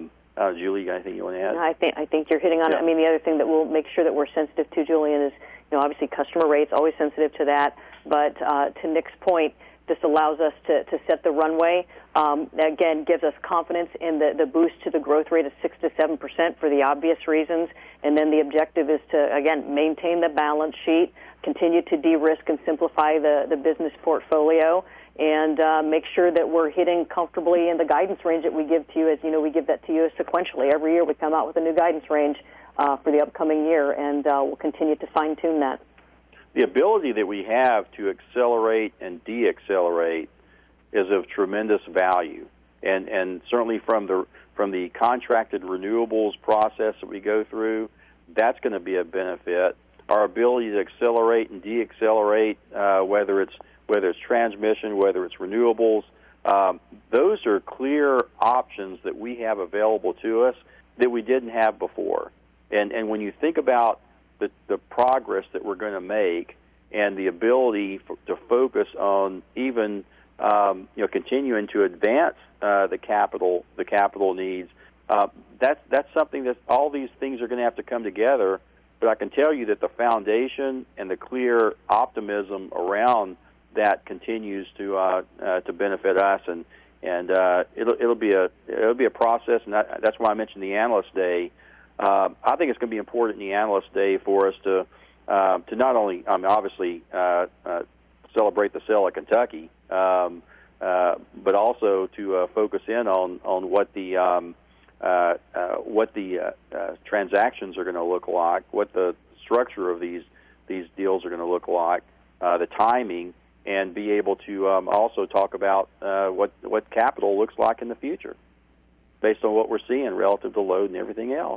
Julie, anything you want to add? No, I think you're hitting on it. I mean, the other thing that we'll make sure that we're sensitive to, Julian, is obviously customer rates, always sensitive to that. But to Nick's point, this allows us to set the runway. Again, gives us confidence in the boost to the growth rate of 6 to 7% for the obvious reasons. And then the objective is to, again, maintain the balance sheet, continue to de-risk and simplify the business portfolio, and make sure that we're hitting comfortably in the guidance range that we give to you. As you know, we give that to you sequentially. Every year we come out with a new guidance range for the upcoming year, and we'll continue to fine-tune that. The ability that we have to accelerate and de-accelerate is of tremendous value, and certainly from the contracted renewables process that we go through, that's going to be a benefit. Our ability to accelerate and de-accelerate, whether it's transmission, whether it's renewables, those are clear options that we have available to us that we didn't have before. And when you think about the progress that we're going to make and the ability to focus on even continuing to advance the capital needs, that's something that all these things are going to have to come together. But I can tell you that the foundation and the clear optimism around that continues to benefit us, and it'll be a process, and that's why I mentioned the Analyst Day. I think it's going to be important in the Analyst Day for us to not only obviously celebrate the sale of Kentucky, but also to focus in on what the transactions are going to look like, what the structure of these deals are going to look like, the timing, and be able to also talk about what capital looks like in the future, based on what we're seeing relative to load and everything else.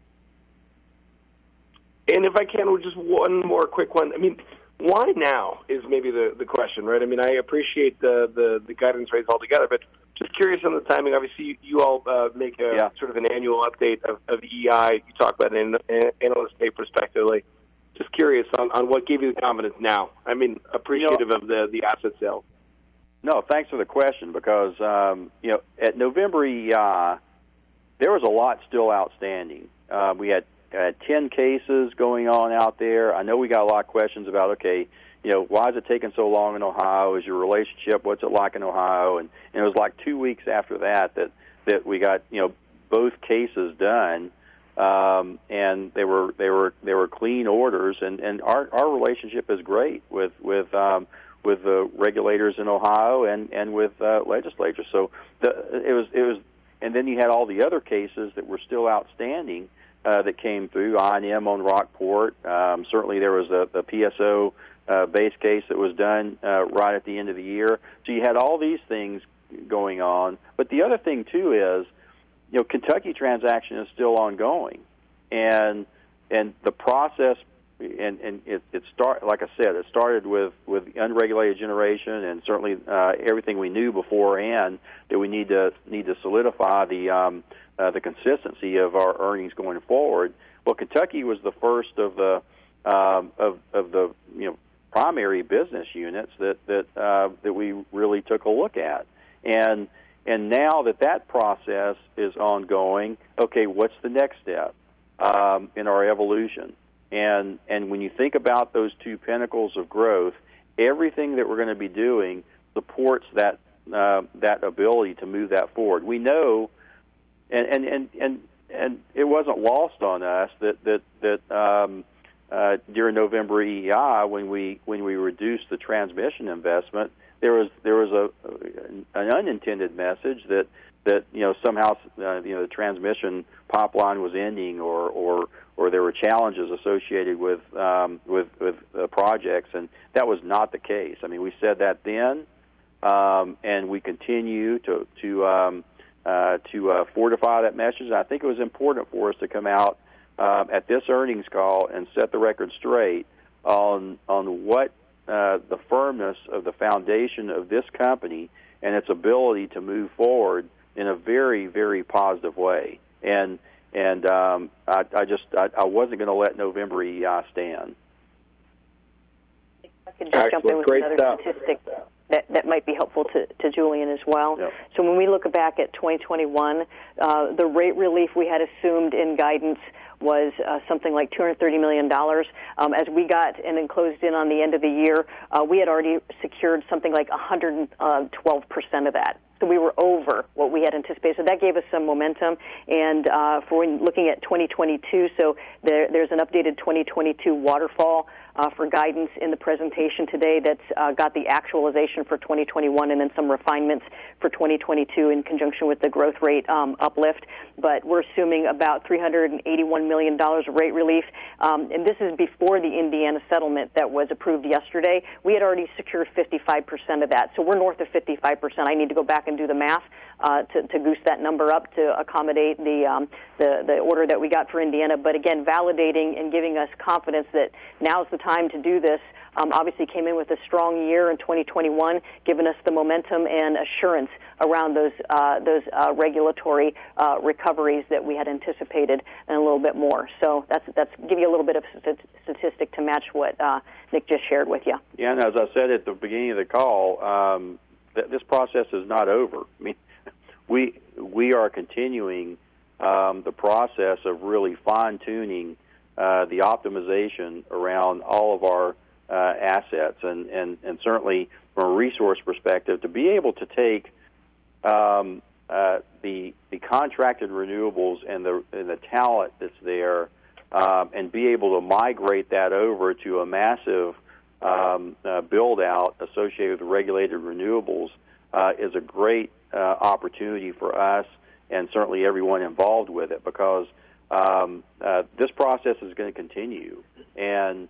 And if I can, just one more quick one. I mean, why now is maybe the question, right? I mean, I appreciate the guidance rates altogether, but just curious on the timing. Obviously, you all make a sort of an annual update of EEI. You talk about an Analyst Day prospectively. Just curious on what gave you the confidence now. I mean, appreciative of the asset sale. No, thanks for the question, because at November EEI, there was a lot still outstanding. We had 10 cases going on out there. I know we got a lot of questions about, okay, why is it taking so long in Ohio? Is your relationship, what's it like in Ohio? And it was like 2 weeks after that we got both cases done, and they were clean orders, and our relationship is great with the regulators in Ohio and with legislatures. So it was, and then you had all the other cases that were still outstanding that came through, I&M on Rockport. Certainly there was the PSO base case that was done right at the end of the year. So you had all these things going on. But the other thing, too, is, Kentucky transaction is still ongoing. And the process, and like I said, it started with unregulated generation, and certainly everything we knew beforehand that we need to solidify the consistency of our earnings going forward. Well, Kentucky was the first of the primary business units that we really took a look at, and now that process is ongoing, okay, what's the next step in our evolution? And when you think about those two pinnacles of growth, everything that we're going to be doing supports that ability to move that forward. We know. And it wasn't lost on us that during November EEI, when we reduced the transmission investment, there was an unintended message that somehow the transmission pipeline was ending, or there were challenges associated with projects, and that was not the case. I mean, we said that then, and we continue to fortify that message. And I think it was important for us to come out at this earnings call and set the record straight on what the firmness of the foundation of this company and its ability to move forward in a very, very positive way. And I wasn't going to let November EEI stand. I can just jump in with another statistic that might be helpful to Julian as well. Yep. So when we look back at 2021, the rate relief we had assumed in guidance was something like $230 million. As we got and then closed in on the end of the year, we had already secured something like 112% of that. So we were over what we had anticipated. So that gave us some momentum. And for looking at 2022, so there's an updated 2022 waterfall for guidance in the presentation today that's got the actualization for 2021 and then some refinements for 2022 in conjunction with the growth rate uplift. But we're assuming about $381 million of rate relief. And this is before the Indiana settlement that was approved yesterday. We had already secured 55% of that. So we're north of 55%. I need to go back and do the math to goose that number up to accommodate the order that we got for Indiana. But again, validating and giving us confidence that now's the time to do this. Obviously came in with a strong year in 2021, giving us the momentum and assurance around those regulatory recoveries that we had anticipated and a little bit more. So that's give you a little bit of statistic to match what Nick just shared with you. Yeah, and as I said at the beginning of the call, this process is not over. I mean, we are continuing the process of really fine-tuning the optimization around all of our assets, and certainly from a resource perspective, to be able to take the contracted renewables and the talent that's there, and be able to migrate that over to a massive build out associated with regulated renewables is a great opportunity for us and certainly everyone involved with it, because this process is going to continue, and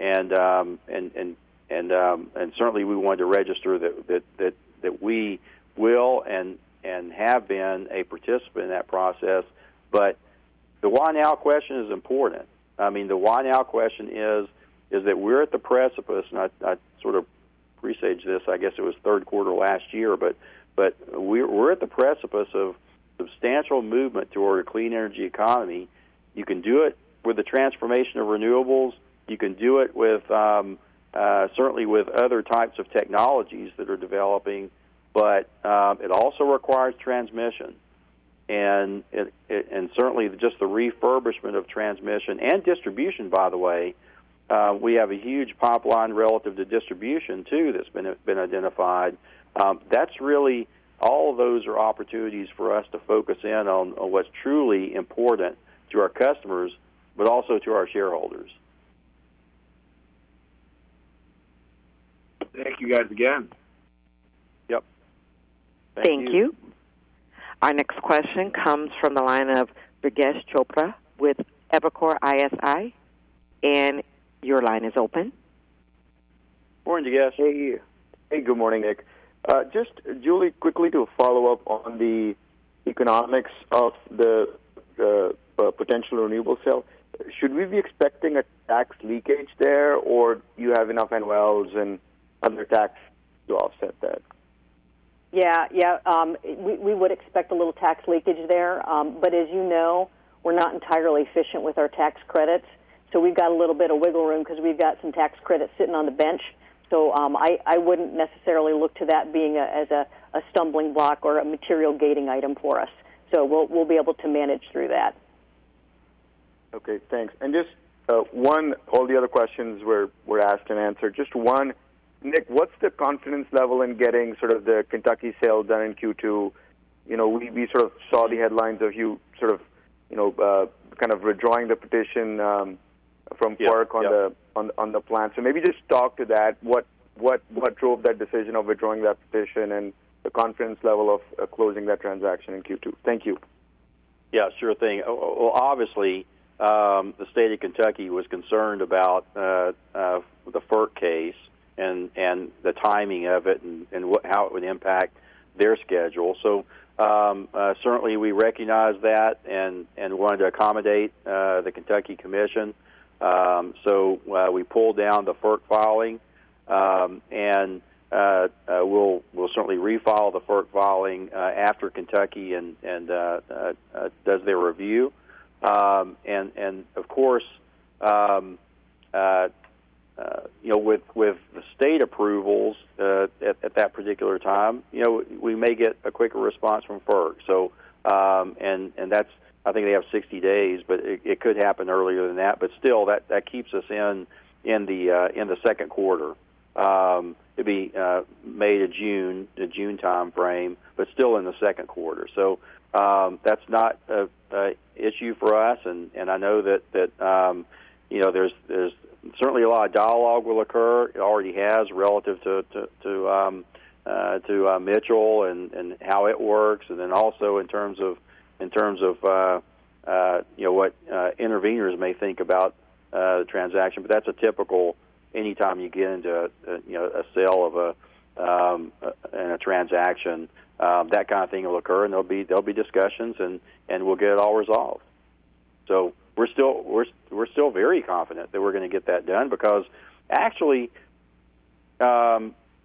certainly we wanted to register that we will and have been a participant in that process. But the why now question is important. I mean, the why now question is that we're at the precipice, and I sort of presaged this. I guess it was third quarter last year, but we're at the precipice of substantial movement toward a clean energy economy. You can do it with the transformation of renewables. You can do it with certainly with other types of technologies that are developing, but it also requires transmission, and certainly just the refurbishment of transmission and distribution. By the way, we have a huge pipeline relative to distribution too that's been identified. That's really, all of those are opportunities for us to focus in on what's truly important to our customers, but also to our shareholders. Thank you guys again. Yep. Thank you. Our next question comes from the line of Durgesh Chopra with Evercore ISI, and your line is open. Morning, Durgesh. Hey, good morning, Nick. Just, Julie, quickly to follow up on the economics of the potential renewable sale. Should we be expecting a tax leakage there, or you have enough NOLs and other tax to offset that? Yeah. We would expect a little tax leakage there, but as you know, we're not entirely efficient with our tax credits, so we've got a little bit of wiggle room because we've got some tax credits sitting on the bench. So I wouldn't necessarily look to that being as a stumbling block or a material gating item for us. So we'll be able to manage through that. Okay, thanks. And just one, all the other questions were asked and answered. Just one, Nick, what's the confidence level in getting sort of the Kentucky sale done in Q2? You know, we sort of saw the headlines of you sort of, kind of withdrawing the petition from FERC on the plan. So maybe just talk to that. What drove that decision of withdrawing that petition and the confidence level of closing that transaction in Q2? Thank you. Yeah, sure thing. Well, obviously, the state of Kentucky was concerned about the FERC case and the timing of it and how it would impact their schedule. So certainly we recognize that and wanted to accommodate the Kentucky Commission. So we pulled down the FERC filing, and we'll certainly refile the FERC filing after Kentucky and does their review. And of course, with the state approvals at that particular time, we may get a quicker response from FERC. So and I think they have 60 days, but it could happen earlier than that. But still, that keeps us in the second quarter. It'd be May to June, the June time frame, but still in the second quarter. So that's not a issue for us, and I know that there's certainly a lot of dialogue will occur. It already has relative to Mitchell and how it works, and then also in terms of what interveners may think about the transaction. But that's a typical. Anytime you get into a sale of a transaction, that kind of thing will occur, and there'll be discussions, and we'll get it all resolved. So we're still very confident that we're going to get that done, because actually the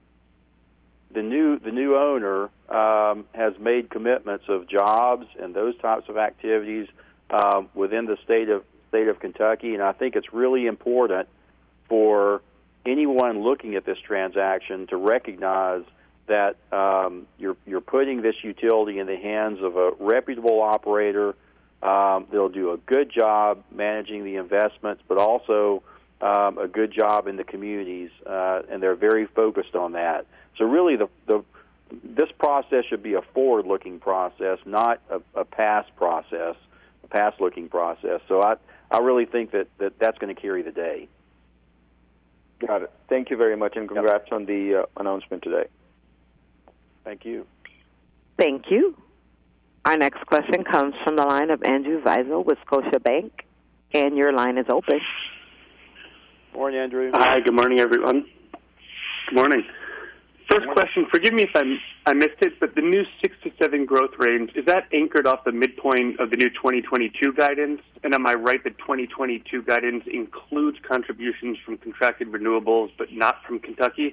new owner has made commitments of jobs and those types of activities within the state of Kentucky, and I think it's really important for anyone looking at this transaction to recognize that you're putting this utility in the hands of a reputable operator. They'll do a good job managing the investments, but also a good job in the communities, and they're very focused on that. So really, this process should be a forward-looking process, not a past process, a past-looking process. So I really think that's going to carry the day. Got it. Thank you very much, and congrats on the announcement today. Thank you. Thank you. Our next question comes from the line of Andrew Weisel with Scotiabank, and your line is open. Morning, Andrew. Hi, good morning, everyone. Good morning. First question, forgive me if I missed it, but the new 6 to 7 growth range, is that anchored off the midpoint of the new 2022 guidance? And am I right that 2022 guidance includes contributions from contracted renewables, but not from Kentucky?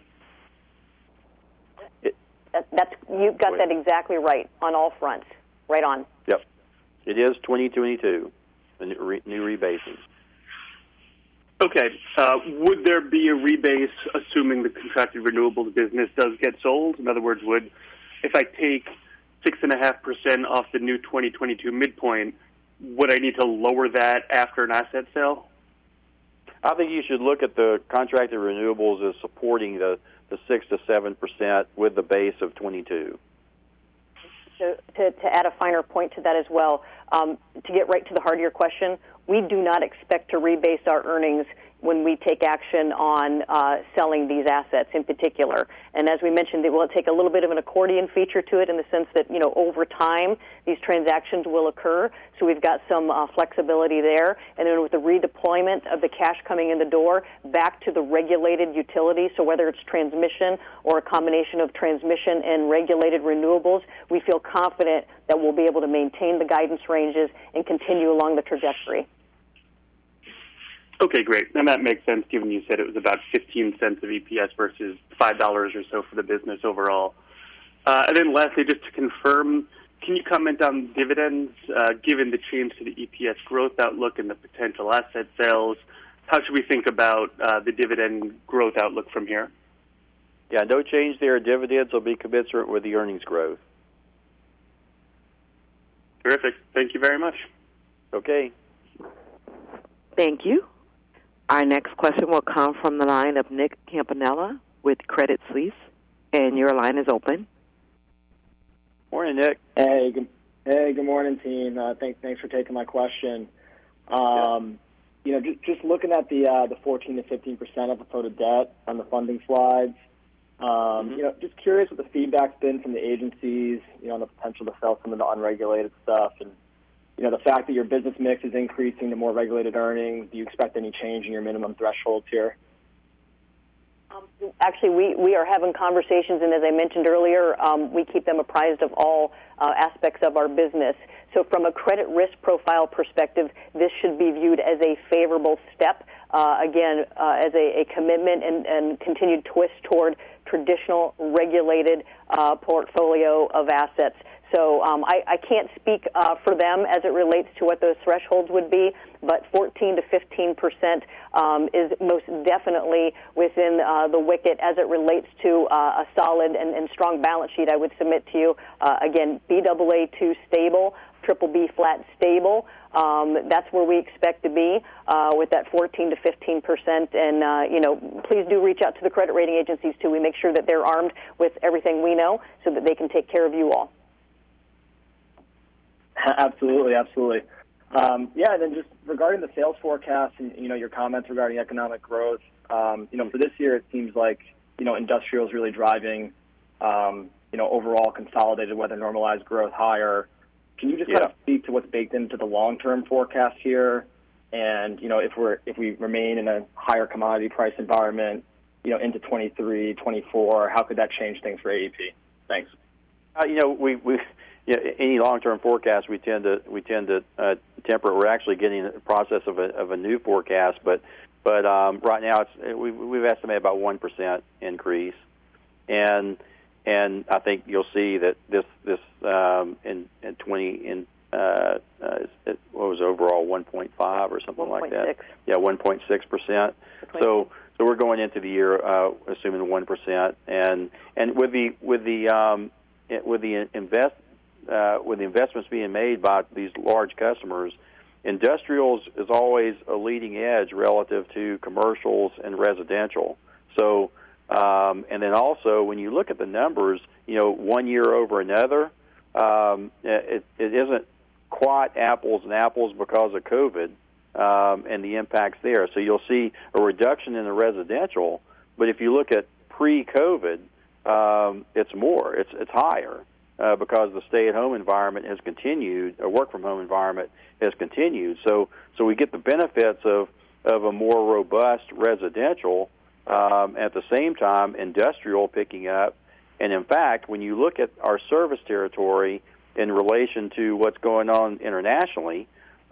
You've got that exactly right on all fronts. Right on. Yep. It is 2022, the new rebasing. Okay. Would there be a rebase assuming the contracted renewables business does get sold? In other words, if I take 6.5% off the new 2022 midpoint, would I need to lower that after an asset sale? I think you should look at the contracted renewables as supporting the 6 to 7% with the base of 22. To add a finer point to that as well, to get right to the heart of your question, we do not expect to rebase our earnings when we take action on selling these assets in particular. And as we mentioned, it will take a little bit of an accordion feature to it in the sense that, over time, these transactions will occur. So we've got some flexibility there. And then with the redeployment of the cash coming in the door back to the regulated utility, so whether it's transmission or a combination of transmission and regulated renewables, we feel confident that we'll be able to maintain the guidance ranges and continue along the trajectory. Okay, great. And that makes sense, given you said it was about 15 cents of EPS versus $5 or so for the business overall. And then lastly, just to confirm, can you comment on dividends, given the change to the EPS growth outlook and the potential asset sales? How should we think about the dividend growth outlook from here? Yeah, no change there. Dividends will be commensurate with the earnings growth. Terrific. Thank you very much. Okay. Thank you. Our next question will come from the line of Nick Campanella with Credit Suisse, and your line is open. Morning, Nick. Hey, good morning, team. Thanks for taking my question. Just looking at the 14 to 15% FFO to debt on the funding slides. Just curious what the feedback's been from the agencies, on the potential to sell some of the unregulated stuff, and the fact that your business mix is increasing to more regulated earnings. Do you expect any change in your minimum thresholds here? Actually, we are having conversations, and as I mentioned earlier, we keep them apprised of all aspects of our business. So from a credit risk profile perspective, this should be viewed as a favorable step, as a commitment and continued twist toward traditional regulated portfolio of assets. So I can't speak for them as it relates to what those thresholds would be, but 14 to 15% is most definitely within the wicket as it relates to a solid and strong balance sheet. I would submit to you, again, Baa2 stable, BBB flat stable. That's where we expect to be with that 14 to 15%. And, please do reach out to the credit rating agencies, too. We make sure that they're armed with everything we know so that they can take care of you all. Absolutely. And then just regarding the sales forecast and, your comments regarding economic growth, for this year it seems like, industrial is really driving, overall consolidated weather normalized growth higher. Can you just kind of speak to what's baked into the long-term forecast here? And, if we remain in a higher commodity price environment, into 23, 24, how could that change things for AEP? Thanks. Any long-term forecast we tend to temper. We're actually getting the process of a new forecast, but right now we've estimated about 1% increase, and I think you'll see that this what was overall 1.5 or something like that. 1.6. Yeah, 1.6%. So we're going into the year assuming 1%, and with the investments being made by these large customers, industrials is always a leading edge relative to commercials and residential. So, and then also when you look at the numbers, 1 year over another, it isn't quite apples and apples because of COVID and the impacts there. So you'll see a reduction in the residential, but if you look at pre-COVID, it's more, it's higher. Because the stay-at-home environment has continued, a work-from-home environment has continued. So we get the benefits of a more robust residential, at the same time industrial picking up. And in fact, when you look at our service territory in relation to what's going on internationally,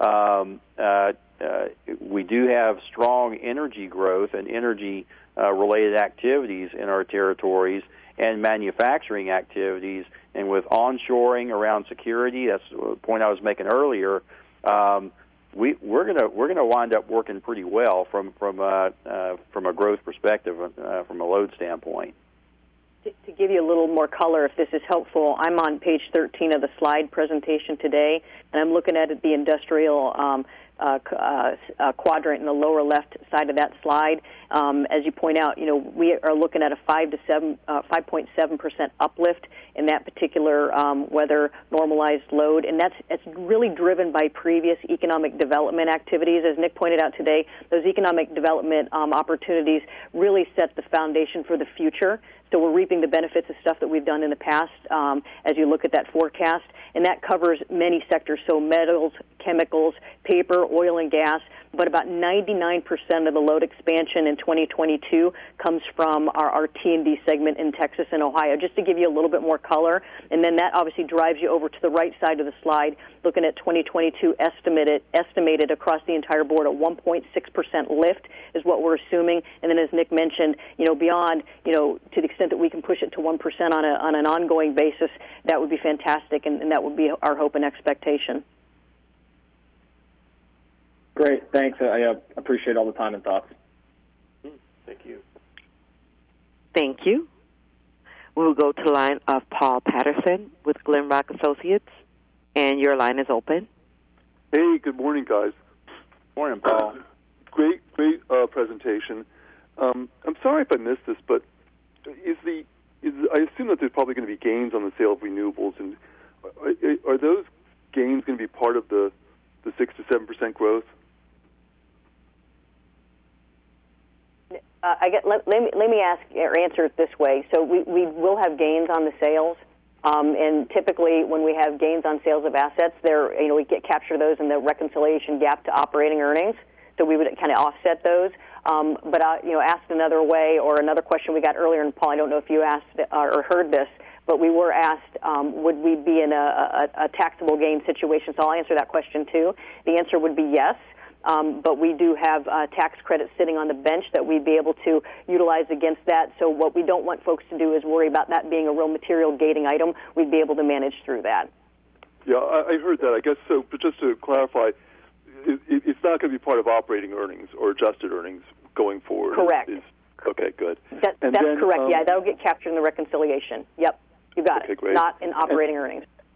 we do have strong energy growth and energy-related activities in our territories and manufacturing activities. And with onshoring around security, that's the point I was making earlier. We're gonna wind up working pretty well from a growth perspective, from a load standpoint. To give you a little more color, if this is helpful, I'm on page 13 of the slide presentation today, and I'm looking at the industrial quadrant in the lower left side of that slide. As you point out, we are looking at a 5.7% uplift in that particular weather normalized load, and it's really driven by previous economic development activities. As Nick pointed out today, those economic development opportunities really set the foundation for the future. So we're reaping the benefits of stuff that we've done in the past as you look at that forecast, and that covers many sectors, so metals, chemicals, paper, oil and gas, but about 99% of the load expansion in 2022 comes from our T&D segment in Texas and Ohio, just to give you a little bit more color. And then that obviously drives you over to the right side of the slide, looking at 2022 estimated across the entire board at 1.6% lift is what we're assuming. And then as Nick mentioned, beyond, to the extent that we can push it to 1% on an ongoing basis, that would be fantastic, and that would be our hope and expectation. Great, thanks. I appreciate all the time and thoughts. Thank you. Thank you. We will go to the line of Paul Patterson with Glenrock Associates, and your line is open. Hey, good morning, guys. Morning, Paul. Great presentation. I'm sorry if I missed this, but I assume that there's probably going to be gains on the sale of renewables, and are those gains going to be part of the 6 to 7% growth? Let me answer it this way. So we will have gains on the sales, and typically when we have gains on sales of assets, we capture those in the reconciliation gap to operating earnings. So we would kind of offset those. But asked another way, or another question we got earlier, and Paul, I don't know if you asked or heard this, but we were asked, would we be in a taxable gain situation? So I'll answer that question too. The answer would be yes. But we do have tax credits sitting on the bench that we'd be able to utilize against that. So what we don't want folks to do is worry about that being a real material gating item. We'd be able to manage through that. Yeah, I heard that. I guess so. But just to clarify, it's not going to be part of operating earnings or adjusted earnings going forward. Correct. Okay, good. That's correct. Yeah, that'll get captured in the reconciliation. Yep, you got it. Great. Not in operating earnings.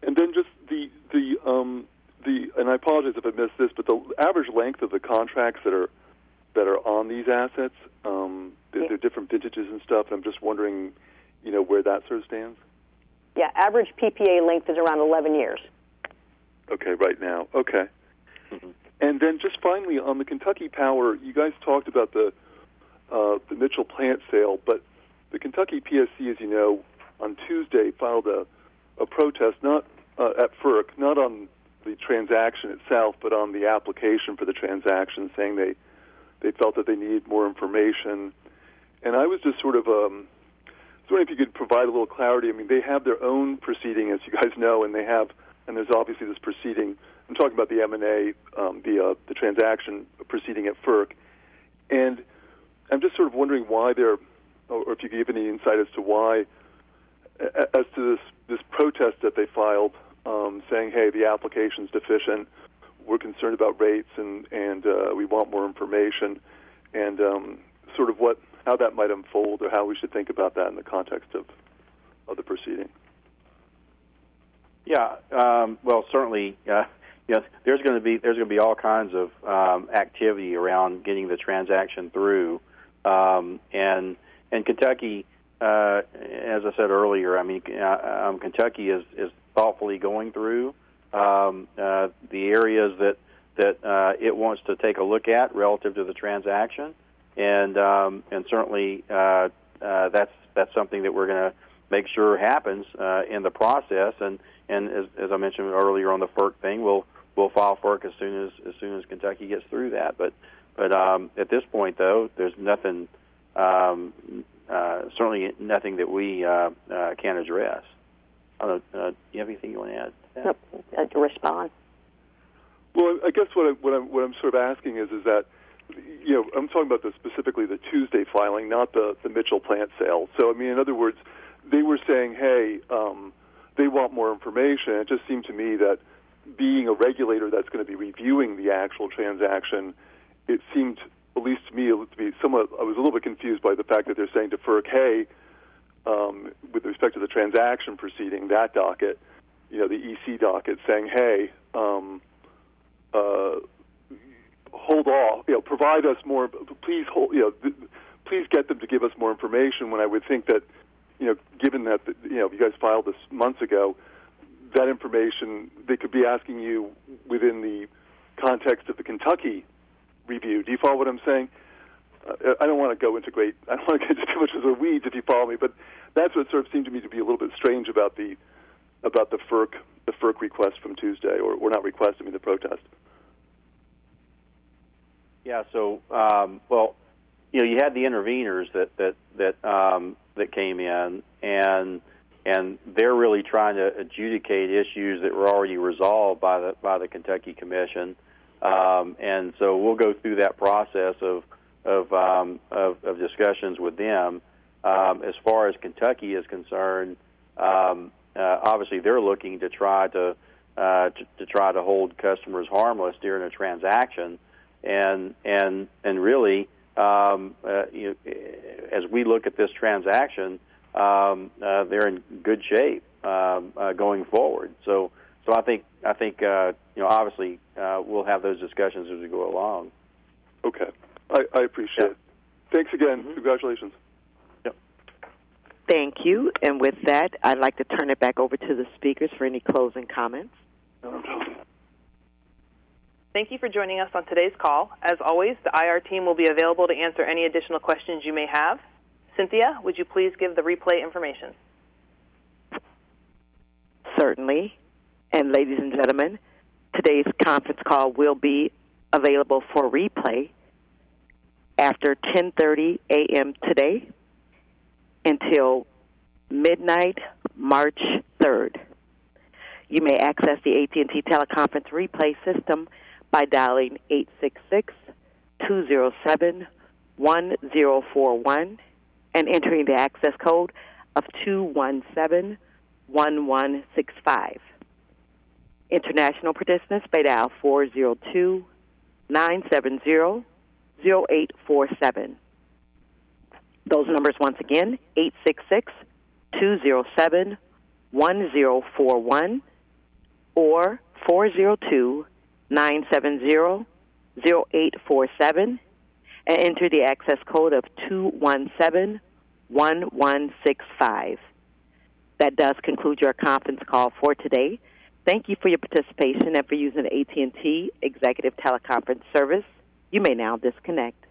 And then just the and I apologize if I missed this, but the average length of the contracts that are on these assets, they're different vintages and stuff. And I'm just wondering, where that sort of stands. Yeah, average PPA length is around 11 years. Okay, right now. Okay. Mm-hmm. And then just finally on the Kentucky Power, you guys talked about the Mitchell plant sale, but the Kentucky PSC, as you know, on Tuesday filed a protest not at FERC, not on the transaction itself, but on the application for the transaction, saying they felt that they needed more information. And I was just sort of wondering if you could provide a little clarity. I mean, they have their own proceeding, as you guys know, and there's obviously this proceeding. I'm talking about the M&A, the transaction proceeding at FERC, and I'm just sort of wondering why or if you could give any insight as to why, as to this protest that they filed, saying, hey, the application's deficient, we're concerned about rates, and we want more information, and sort of how that might unfold, or how we should think about that in the context of the proceeding. Yeah, well, certainly, there's going to be all kinds of activity around getting the transaction through, and Kentucky, as I said earlier, I mean, Kentucky is thoughtfully going through the areas that it wants to take a look at relative to the transaction, and certainly that's something that we're going to make sure happens in the process. And as I mentioned earlier on the FERC thing, we'll file FERC as soon as Kentucky gets through that. But at this point, though, there's nothing, certainly nothing that we can address. Do you have anything you want to add to that? Nope. To respond. Well, I guess what I'm sort of asking is that, I'm talking about specifically the Tuesday filing, not the Mitchell plant sale. So, I mean, in other words, they were saying, hey, they want more information. It just seemed to me that being a regulator that's going to be reviewing the actual transaction, it seemed, at least to me, to be somewhat, I was a little bit confused by the fact that they're saying to FERC, hey, with respect to the transaction proceeding, that docket, the EC docket, saying, hey, hold off, provide us more, please hold, please get them to give us more information, when I would think that, given that, you guys filed this months ago, that information, they could be asking you within the context of the Kentucky review. Do you follow what I'm saying? I don't want to go into I don't want to get into too much of the weeds, if you follow me, but that's what sort of seemed to me to be a little bit strange about the FERC request from Tuesday, or not request, I mean the protest. Yeah. So, well, you had the interveners that came in, and they're really trying to adjudicate issues that were already resolved by the Kentucky Commission, and so we'll go through that process of discussions with them. As far as Kentucky is concerned, obviously they're looking to try to hold customers harmless during a transaction, and really, as we look at this transaction, they're in good shape going forward. So I think obviously we'll have those discussions as we go along. Okay, I appreciate it. Thanks again. Mm-hmm. Congratulations. Yep. Thank you. And with that, I'd like to turn it back over to the speakers for any closing comments. Thank you for joining us on today's call. As always, the IR team will be available to answer any additional questions you may have. Cynthia, would you please give the replay information? Certainly. And ladies and gentlemen, today's conference call will be available for replay after 10:30 a.m. today until midnight, March 3rd. You may access the AT&T teleconference replay system by dialing 866-207-1041 and entering the access code of 217-1165. International participants may dial 402-970-0847. Those numbers once again, 866-207-1041 or 402-970-0847 and enter the access code of 217-1165. That does conclude your conference call for today. Thank you for your participation and for using the AT&T Executive Teleconference Service. You may now disconnect.